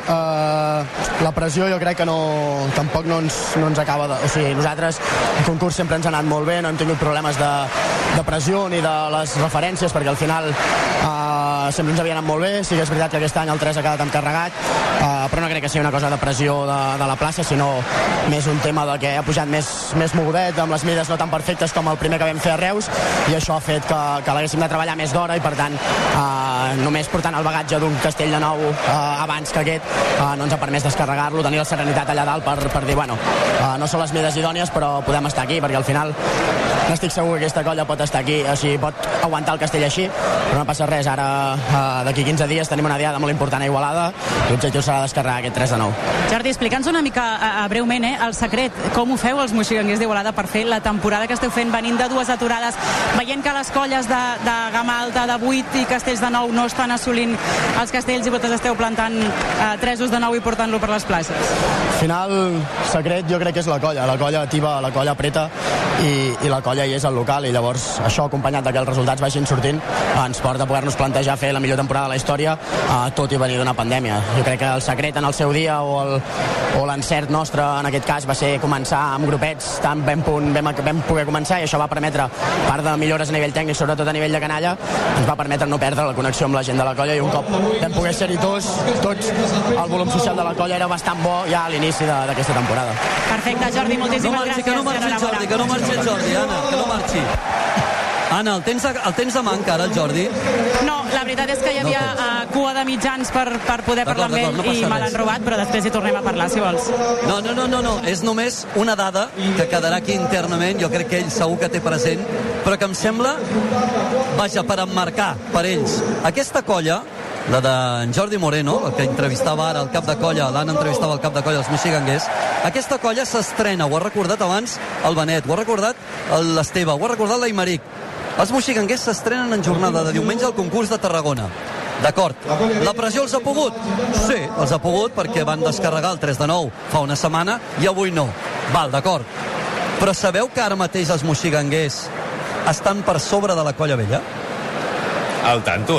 la pressió jo crec que tampoc no ens acaba de... O sigui, nosaltres el concurs sempre ens ha anat molt bé, no hem tingut problemes de pressió ni de les referències, perquè al final sempre ens havia anat molt bé. Sí que és veritat que aquest any el 3 ha quedat encarregat, però no crec que sigui una cosa de pressió de la plaça, sinó més un tema de que ha pujat més mogudet, amb les mides no tan perfectes com el primer que vam fer a Reus, i això ha fet que l'haguéssim de treballar més d'hora, i per tant només portant el bagatge d'un castell de nou abans que aquest no ens ha permès descarregar-lo, tenir la serenitat allà dalt per dir, bueno, no són les mides idònies, però podem estar aquí, perquè al final n'estic segur que aquesta colla pot estar aquí, o sigui, pot aguantar el castell així, però no passa res. Ara, d'aquí 15 dies, tenim una diada molt important a Igualada, l'objectiu serà descarregar aquest 3 de 9. Jordi, explica'ns una mica breument el secret, com ho feu els moxiganguers d'Igualada per fer la temporada que esteu fent, venint de 2 aturades, veient que les colles de gamma alta, de 8 i castells de 9 no estan assolint els castells, i vosaltres esteu plantant 3 de 9 i portant-lo per les places? Al final, secret jo crec que és la colla activa, la colla apreta, i la colla hi és al local, i llavors això, acompanyat que els resultats vagin sortint, ens porta a poder-nos plantejar fer la millor temporada de la història, tot i venir d'una pandèmia. Jo crec que el secret en el seu dia, o l'encert nostre en aquest cas, va ser començar amb grupets tan ben vam poder començar, i això va permetre, part de millores a nivell tècnic, sobretot a nivell de canalla, ens va permetre no perdre la connexió amb la gent de la colla, i un cop vam poder ser-hi tots, el volum social de la colla era bastant bo ja a l'inici d'aquesta temporada. Perfecte, Jordi, moltíssimes gràcies. Que no marxi el Jordi, Anna, que no marxi. Anna, el tens a mà encara, el Jordi? No, la veritat és que hi havia cua de mitjans per poder parlar amb ell, i me l'han robat, però després hi tornem a parlar, si vols. No, és només una dada que quedarà aquí internament, jo crec que ell segur que té present, però que em sembla, vaja, per emmarcar per ells. Aquesta colla, la d'en Jordi Moreno, el que entrevistava ara el cap de colla, l'Anna entrevistava el cap de colla dels moxiganguers, aquesta colla s'estrena, ho ha recordat abans el Benet, ho ha recordat l'Esteve, ho ha recordat l'Aimeric. Els moxiganguers s'estrenen en jornada de diumenge al concurs de Tarragona. D'acord. La pressió els ha pogut? Sí, els ha pogut, perquè van descarregar el 3 de 9 fa una setmana i avui no. Val, d'acord. Però sabeu que ara mateix els moxiganguers estan per sobre de la colla vella? Al tanto,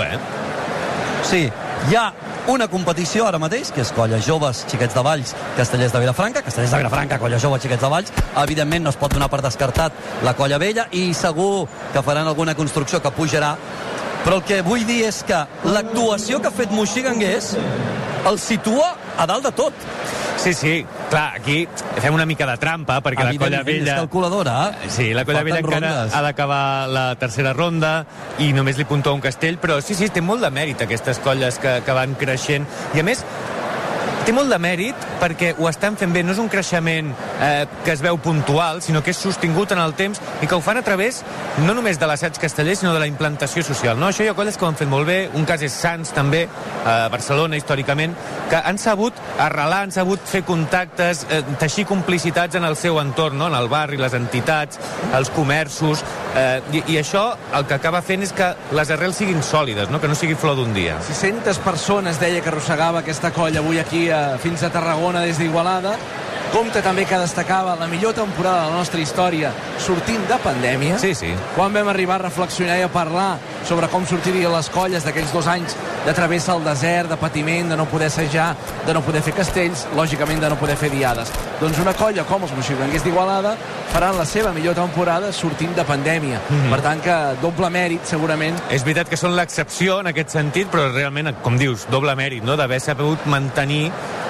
Sí, hi ha una competició ara mateix, que és colla joves, xiquets de Valls, castellers de Vilafranca, colla jove, xiquets de Valls. Evidentment no es pot donar per descartat la colla vella, i segur que faran alguna construcció que pujarà, però el que vull dir és que l'actuació que ha fet Moxiganguers el situa a dalt de tot. Sí, clar, aquí fem una mica de trampa, perquè la colla vella... És calculadora, Sí, la colla vella encara ha d'acabar la tercera ronda i només li puntua un castell, però sí, té molt de mèrit aquestes colles que van creixent. I a més, té molt de mèrit perquè ho estan fent bé, no és un creixement que es veu puntual, sinó que és sostingut en el temps i que ho fan a través no només de l'assaig casteller, sinó de la implantació social, no? Això hi ha colles que ho han fet molt bé, un cas és Sants també, a Barcelona històricament, que han sabut arrelar, han sabut fer contactes, teixir complicitats en el seu entorn, no? En el barri, les entitats, els comerços, i això el que acaba fent és que les arrels siguin sòlides, no? Que no sigui flor d'un dia. 600 persones deia que arrossegava aquesta colla avui aquí fins a Tarragona des d'Igualada. Compte també que destacava la millor temporada de la nostra història sortint de pandèmia. Sí, sí. Quan vam arribar a reflexionar i a parlar sobre com sortirien les colles d'aquells 2 anys de travessa al desert, de patiment, de no poder assajar, de no poder fer castells, lògicament de no poder fer diades. Doncs una colla com els moixigranguers d'Igualada faran la seva millor temporada sortint de pandèmia. Per tant que doble mèrit segurament. És veritat que són l'excepció en aquest sentit, però realment, com dius, doble mèrit, no? D'haver sabut mantenir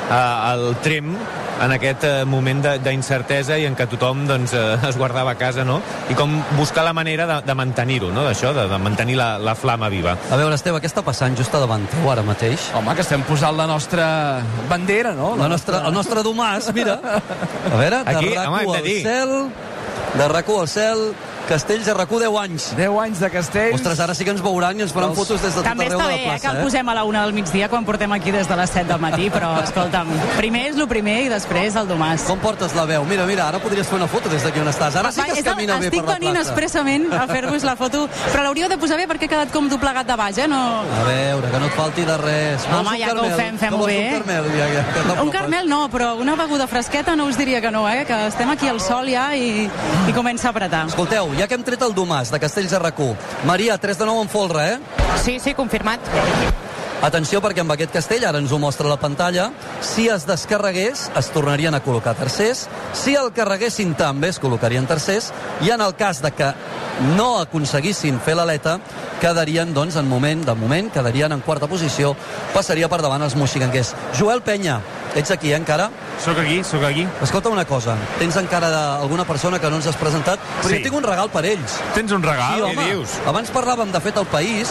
el trem en aquest moment d'incertesa i en què tothom doncs, es guardava a casa, no? I com buscar la manera de mantenir-ho, no? D'això, de mantenir la flama viva. A veure, Esteve, què està passant just a davant teu ara mateix? Home, que estem posant la nostra bandera, no? El nostre domàs, mira. A veure, aquí, de RAC1 al cel, de RAC1 al cel, Castells a RAC1, 10 anys. 10 anys de Castells. Ostres, ara sí que ens veuran i ens faran fotos des de tot arreu de la plaça. També està bé, que el posem a la 1 del migdia quan portem aquí des de les 7 del matí, però, escolta'm, primer és el primer i després el domàs. Com portes la veu? Mira, ara podries fer una foto des d'aquí on estàs. Ara sí que es camina bé per la plaça. Estic venint expressament a fer-vos la foto, però l'hauríeu de posar bé perquè ha quedat com doblegat de baix, no? A veure, que no et falti de res. Home, ja que ho fem-ho bé. Un carmel no, però una beguda fresqueta no us diria que no, que estem aquí al sol ja i comença a apretar. Escolteu, ja que hem tret el domàs de Castells a RAC1. Maria, 3 de 9 en folre, Sí, confirmat. Atenció, perquè amb aquest castell, ara ens ho mostra la pantalla, si es descarregués, es tornarien a col·locar tercers, si el carreguessin també es col·locarien tercers, i en el cas de que no aconseguissin fer l'aleta, quedarien, doncs, de moment, quedarien en quarta posició, passaria per davant els moixigranguers. Joel Penya, ets aquí, encara? Soc aquí. Escolta una cosa, tens encara alguna persona que no ens has presentat? Però jo tinc un regal per ells. Tens un regal? Sí, home. Què dius? Abans parlàvem de Fet al País,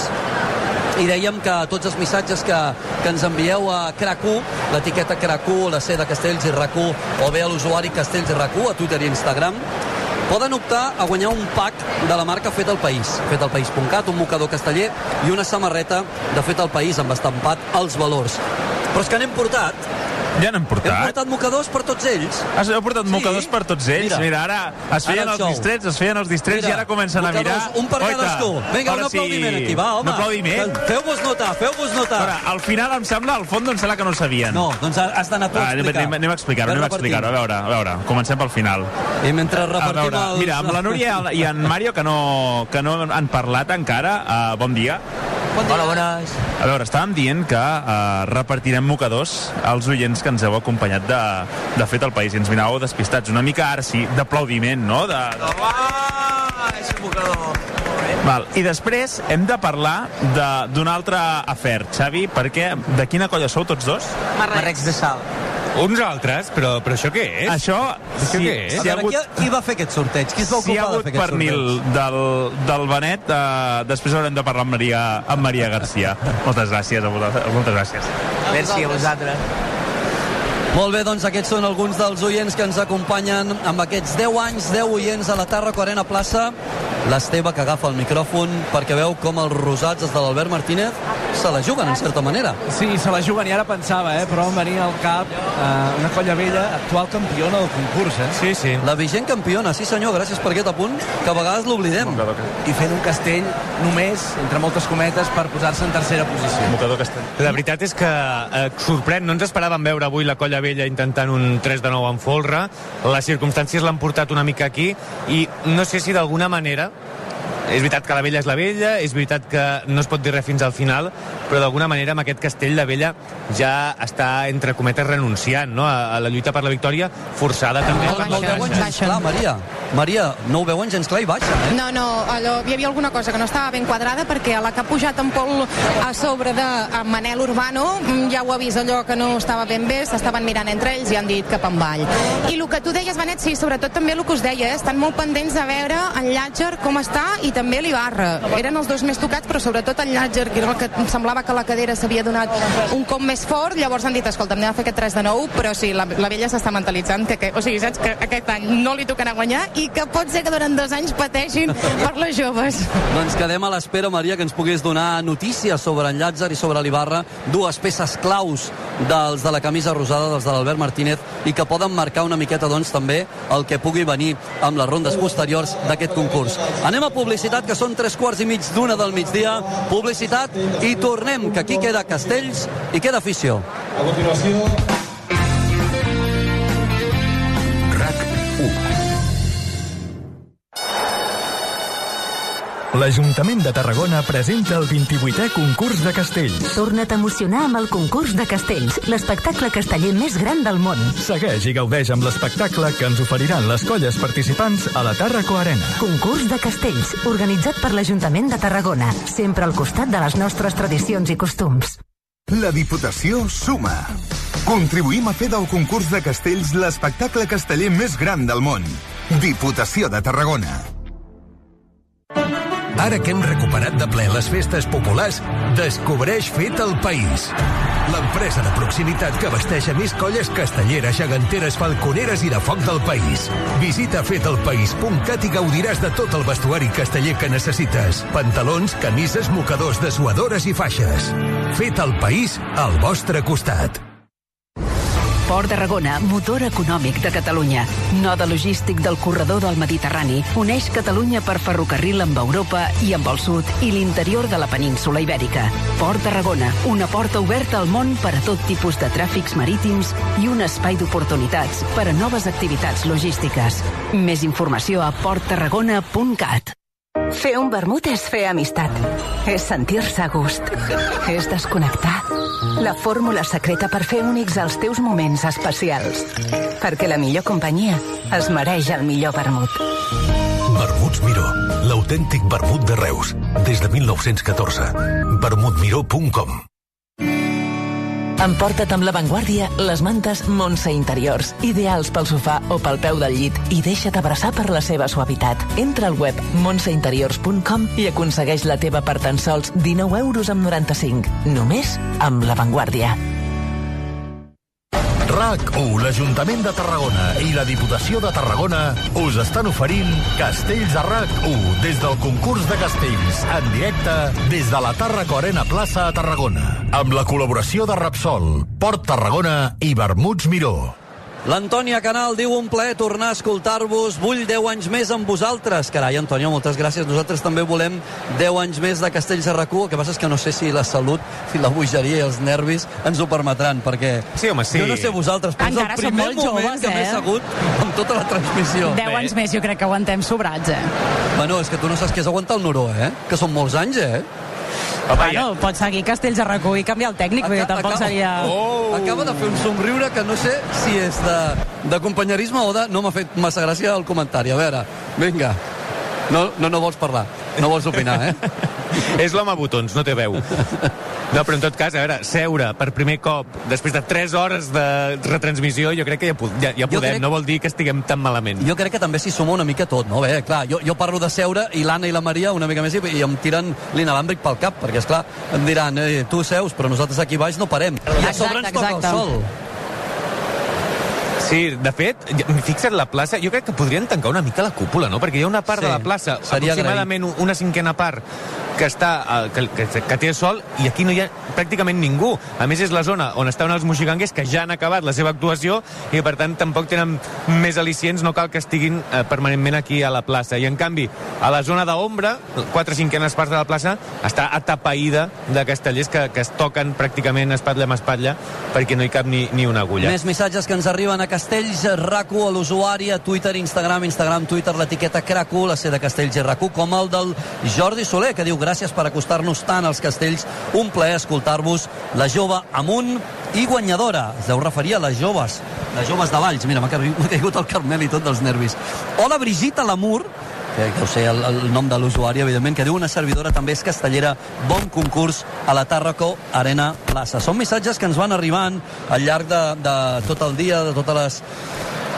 i dèiem que tots els missatges que ens envieu a CRAC1, l'etiqueta CRAC1, la C de Castells i RAC1, o bé a l'usuari Castells i RAC1, a Twitter i Instagram, poden optar a guanyar un pack de la marca Fet al País. fetalpaís.cat, un mocador casteller i una samarreta de Fet al País amb estampat als valors. Però és que n'hem portat. Ja n'hem portat. Hem portat mocadors per tots ells. Heu portat mocadors per tots ells? Mira, ara es feien els distrets, i ara comencen a mirar... Un per cadascú. Vinga, un aplaudiment aquí, va, home. Un aplaudiment. Feu-vos notar. Ara, al final em sembla, al fons, em sembla que no ho sabien. No, doncs has d'anar tu a explicar. Anem a explicar-ho. A veure, comencem pel final. I mentre repartim els... Mira, amb la Núria i en Mario, que no han parlat encara, bon dia. Hola, bones. A veure, estàvem dient que repartirem mocadors als oients que ens heu acompanyat de Fet al País i ens miràveu despistats. Una mica, ara sí, d'aplaudiment, no? És un mocador. Val. I després hem de parlar d'un altre afer, Xavi, perquè de quina colla sou tots dos? Marrecs de Sal. Uns altres? Però això què és? Això què és? Qui va fer aquest sorteig? Qui es va ocupar de fer aquest sorteig? Si hi ha hagut pernil del Benet, després haurem de parlar amb Maria Garcia. Moltes gràcies a vosaltres. Moltes gràcies. Merci a vosaltres. Molt bé, doncs aquests són alguns dels oients que ens acompanyen amb aquests 10 anys, 10 oients a la Tàrraco Arena Plaça. L'Esteve, que agafa el micròfon perquè veu com els rosats, els de l'Albert Martínez, se la juguen, en certa manera. Sí, se la juguen, i ara pensava, però em venia al cap una colla vella, actual campiona del concurs, Sí. La vigent campiona, sí senyor, gràcies per aquest apunt, que a vegades l'oblidem. I fent un castell només, entre moltes cometes, per posar-se en tercera posició. Mocador castell. La veritat és que sorprèn, no ens esperàvem veure avui la colla vella intentant un 3 de 9 en folre. Les circumstàncies l'han portat una mica aquí, i no sé si d'alguna manera és veritat que la vella és la vella, és veritat que no es pot dir res fins al final, però d'alguna manera amb aquest castell la vella ja està, entre cometes, renunciant, no? A la lluita per la victòria, forçada també. No ho veuen gens clar, Maria, no ho veuen gens clar i baixa, No, hi havia alguna cosa que no estava ben quadrada, perquè a la que ha pujat en Pol a sobre de Manel Urbano ja ho ha vist allò que no estava ben bé, s'estaven mirant entre ells i han dit cap avall. I el que tu deies, Benet, sí, sobretot també el que us deia, estan molt pendents de veure en Llàtzer com està i també l'Ibarra. Eren els dos més tocats, però sobretot el Llàtzer, que era el que em semblava que la cadera s'havia donat un cop més fort. Llavors han dit, escolta, anem a fer aquest 3-9, però sí, la Vella s'està mentalitzant o sigui, saps que aquest any no li tocarà guanyar i que pot ser que durant 2 anys pateixin per les joves. Doncs quedem a l'espera, Maria, que ens puguis donar notícies sobre en Llàtzer i sobre l'Ibarra, dues peces claus dels de la camisa rosada, dels de l'Albert Martínez, i que poden marcar una miqueta, doncs, també el que pugui venir amb les rondes posteriors d'aquest concurs. Anem a publicitat, que són 3:15 d'una del migdia. Publicitat i tornem, que aquí queda Castells i queda afició. A continuació... L'Ajuntament de Tarragona presenta el 28è concurs de castells. Torna't a emocionar amb el concurs de castells, l'espectacle casteller més gran del món. Segueix i gaudeix amb l'espectacle que ens oferiran les colles participants a la Tàrraco Arena. Concurs de castells, organitzat per l'Ajuntament de Tarragona, sempre al costat de les nostres tradicions i costums. La Diputació suma. Contribuïm a fer del concurs de castells l'espectacle casteller més gran del món. Diputació de Tarragona. Ara que hem recuperat de ple les festes populars, descobreix Fet el País. L'empresa de proximitat que abasteix a més colles castelleres, geganteres, falconeres i de foc del país. Visita fetelpaís.cat i gaudiràs de tot el vestuari casteller que necessites. Pantalons, camises, mocadors, dessuadores i faixes. Fet el País al vostre costat. Port Tarragona, motor econòmic de Catalunya. Node logístic del corredor del Mediterrani. Uneix Catalunya per ferrocarril amb Europa i amb el sud i l'interior de la península Ibèrica. Port Tarragona, una porta oberta al món per a tot tipus de tràfics marítims i un espai d'oportunitats per a noves activitats logístiques. Més informació a porttarragona.cat. Fer un vermut és fer amistat. És sentir-se a gust. És desconnectar. La fórmula secreta per fer únics els teus moments especials. Perquè la millor companyia es mereix el millor vermut. Vermuts Miró, l'autèntic vermut de Reus. Des de 1914. vermutmiró.com. Emporta't amb l'avantguàrdia les mantes Montse Interiors, ideals pel sofà o pel peu del llit, i deixa't abraçar per la seva suavitat. Entra al web montseinteriors.com i aconsegueix la teva per tan sols 19,95 €. Només amb l'avantguàrdia. RAC1, l'Ajuntament de Tarragona i la Diputació de Tarragona us estan oferint Castells a RAC1 des del concurs de castells, en directe des de la Tàrraco Arena Plaça a Tarragona, amb la col·laboració de Repsol, Port Tarragona i Vermuts Miró. L'Antònia Canal diu: un plaer tornar a escoltar-vos, vull 10 anys més amb vosaltres. Carai, Antònia, moltes gràcies. Nosaltres també volem 10 anys més de Castells a RAC1. El que passa és que no sé si la salut i la bogeria i els nervis ens ho permetran, perquè sí, home, sí. Jo no sé vosaltres, però encara és el primer moment joves, que m'he assegut amb tota la transmissió. 10 anys més jo crec que aguantem sobrats, Bueno, és que tu no saps què és aguantar el Noró, que són molts anys, Bueno, pots seguir Castells a RAC1 i canviar el tècnic, perquè tampoc seria... Acaba de fer un somriure que no sé si és de companyerisme o de... No m'ha fet massa gràcia el comentari. A veure, vinga. No vols parlar, no vols opinar, És l'home botons, no té veu. No, però en tot cas, a veure, seure per primer cop, després de 3 hores de retransmissió, jo crec que ja podem, no vol dir que estiguem tan malament. Jo crec que també s'hi suma una mica tot, no? Bé, clar, jo parlo de seure i l'Anna i la Maria una mica més i em tiren l'inalàmbric pel cap, perquè, esclar, em diran, tu seus, però nosaltres aquí baix no parem. I a sobre ens toca el sol. Sí, de fet, fixa't la plaça, jo crec que podrien tancar una mica la cúpula, no? Perquè hi ha una part de la plaça, aproximadament una cinquena part, que té sol, i aquí no hi ha pràcticament ningú. A més, és la zona on estaven els moxiganguers, que ja han acabat la seva actuació, i per tant tampoc tenen més al·licients, no cal que estiguin permanentment aquí a la plaça. I en canvi, a la zona d'ombra, 4/5 parts de la plaça, està atapeïda de castellers que es toquen pràcticament espatlla amb espatlla, perquè no hi cap ni una agulla. Més missatges que ens arriben a Castells RAC1, a l'usuari, a Twitter, Instagram, Twitter, l'etiqueta CRAC1, la C de Castells i RAC1, com el del Jordi Soler, que diu: gràcies per acostar-nos tant als castells, un plaer escoltar-vos, la jove amunt i guanyadora. Es deu referir a les joves de Valls. Mira, m'ha caigut el Carmel i tot dels nervis. Hola, Brigitte Lamour, que ho sé, el nom de l'usuari, evidentment, que diu: una servidora també és castellera, bon concurs a la Tàrraco Arena Plaça. Són missatges que ens van arribant al llarg de tot el dia, de totes les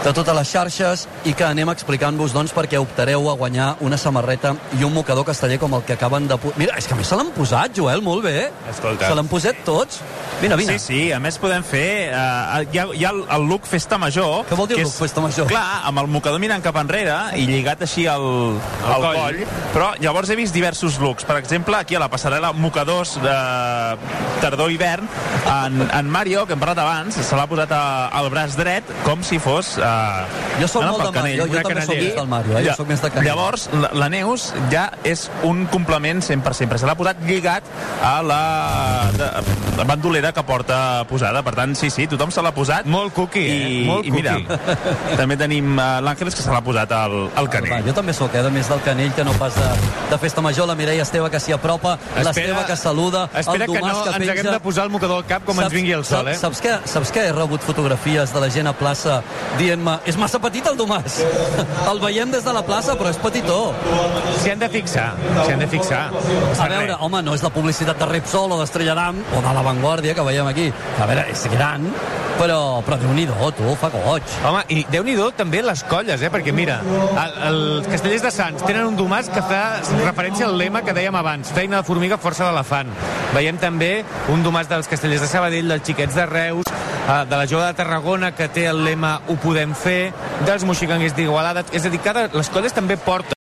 de totes les xarxes i que anem explicant-vos doncs perquè optareu a guanyar una samarreta i un mocador casteller com el que acaben de... Mira, és que a més se l'han posat, Joel, molt bé. Escolta. Se l'han posat tots. Vine. Sí, a més podem fer... hi ha el look festa major. Què vol dir el look festa major? Clar, amb el mocador mirant cap enrere i lligat així al coll. Però llavors he vist diversos looks. Per exemple, aquí a la passarel·la mocadors de tardor-hivern. En Mario, que hem parlat abans, se l'ha posat al braç dret com si fos... Jo soc molt de Mario, jo també soc més del Mario, jo soc més de canell. Llavors, la Neus ja és un complement sempre. Se l'ha posat lligat a la bandolera que porta posada. Per tant, sí, tothom se l'ha posat. Molt cookie, I mira, també tenim l'Àngeles que se l'ha posat al canell. Jo també soc, més del canell que no pas de festa major. La Mireia Esteve que s'hi apropa, l'Esteve que saluda, espera que no ens haguem de posar el mocador al cap com ens vingui el sol, Saps que he rebut fotografies de la gent a plaça dient-me, és massa petit el Domàs. El veiem des de la plaça, però és petitó. S'hi han de fixar. A veure, home, no és la publicitat de Repsol o d'Estrella d'Am o de La Vanguardia que veiem aquí. A veure, és gran, però Déu-n'hi-do, tu, fa goig. Home, i Déu-n'hi-do també les colles, perquè mira, els castellers de Sants tenen un domàs que fa referència al lema que dèiem abans, feina de formiga, força d'elefant. Veiem també un domàs dels castellers de Sabadell, dels xiquets de Reus, de la Jove de Tarragona, que té el lema Ho podem fer, dels moxicanguers d'Igualada. És a dir, les colles també porten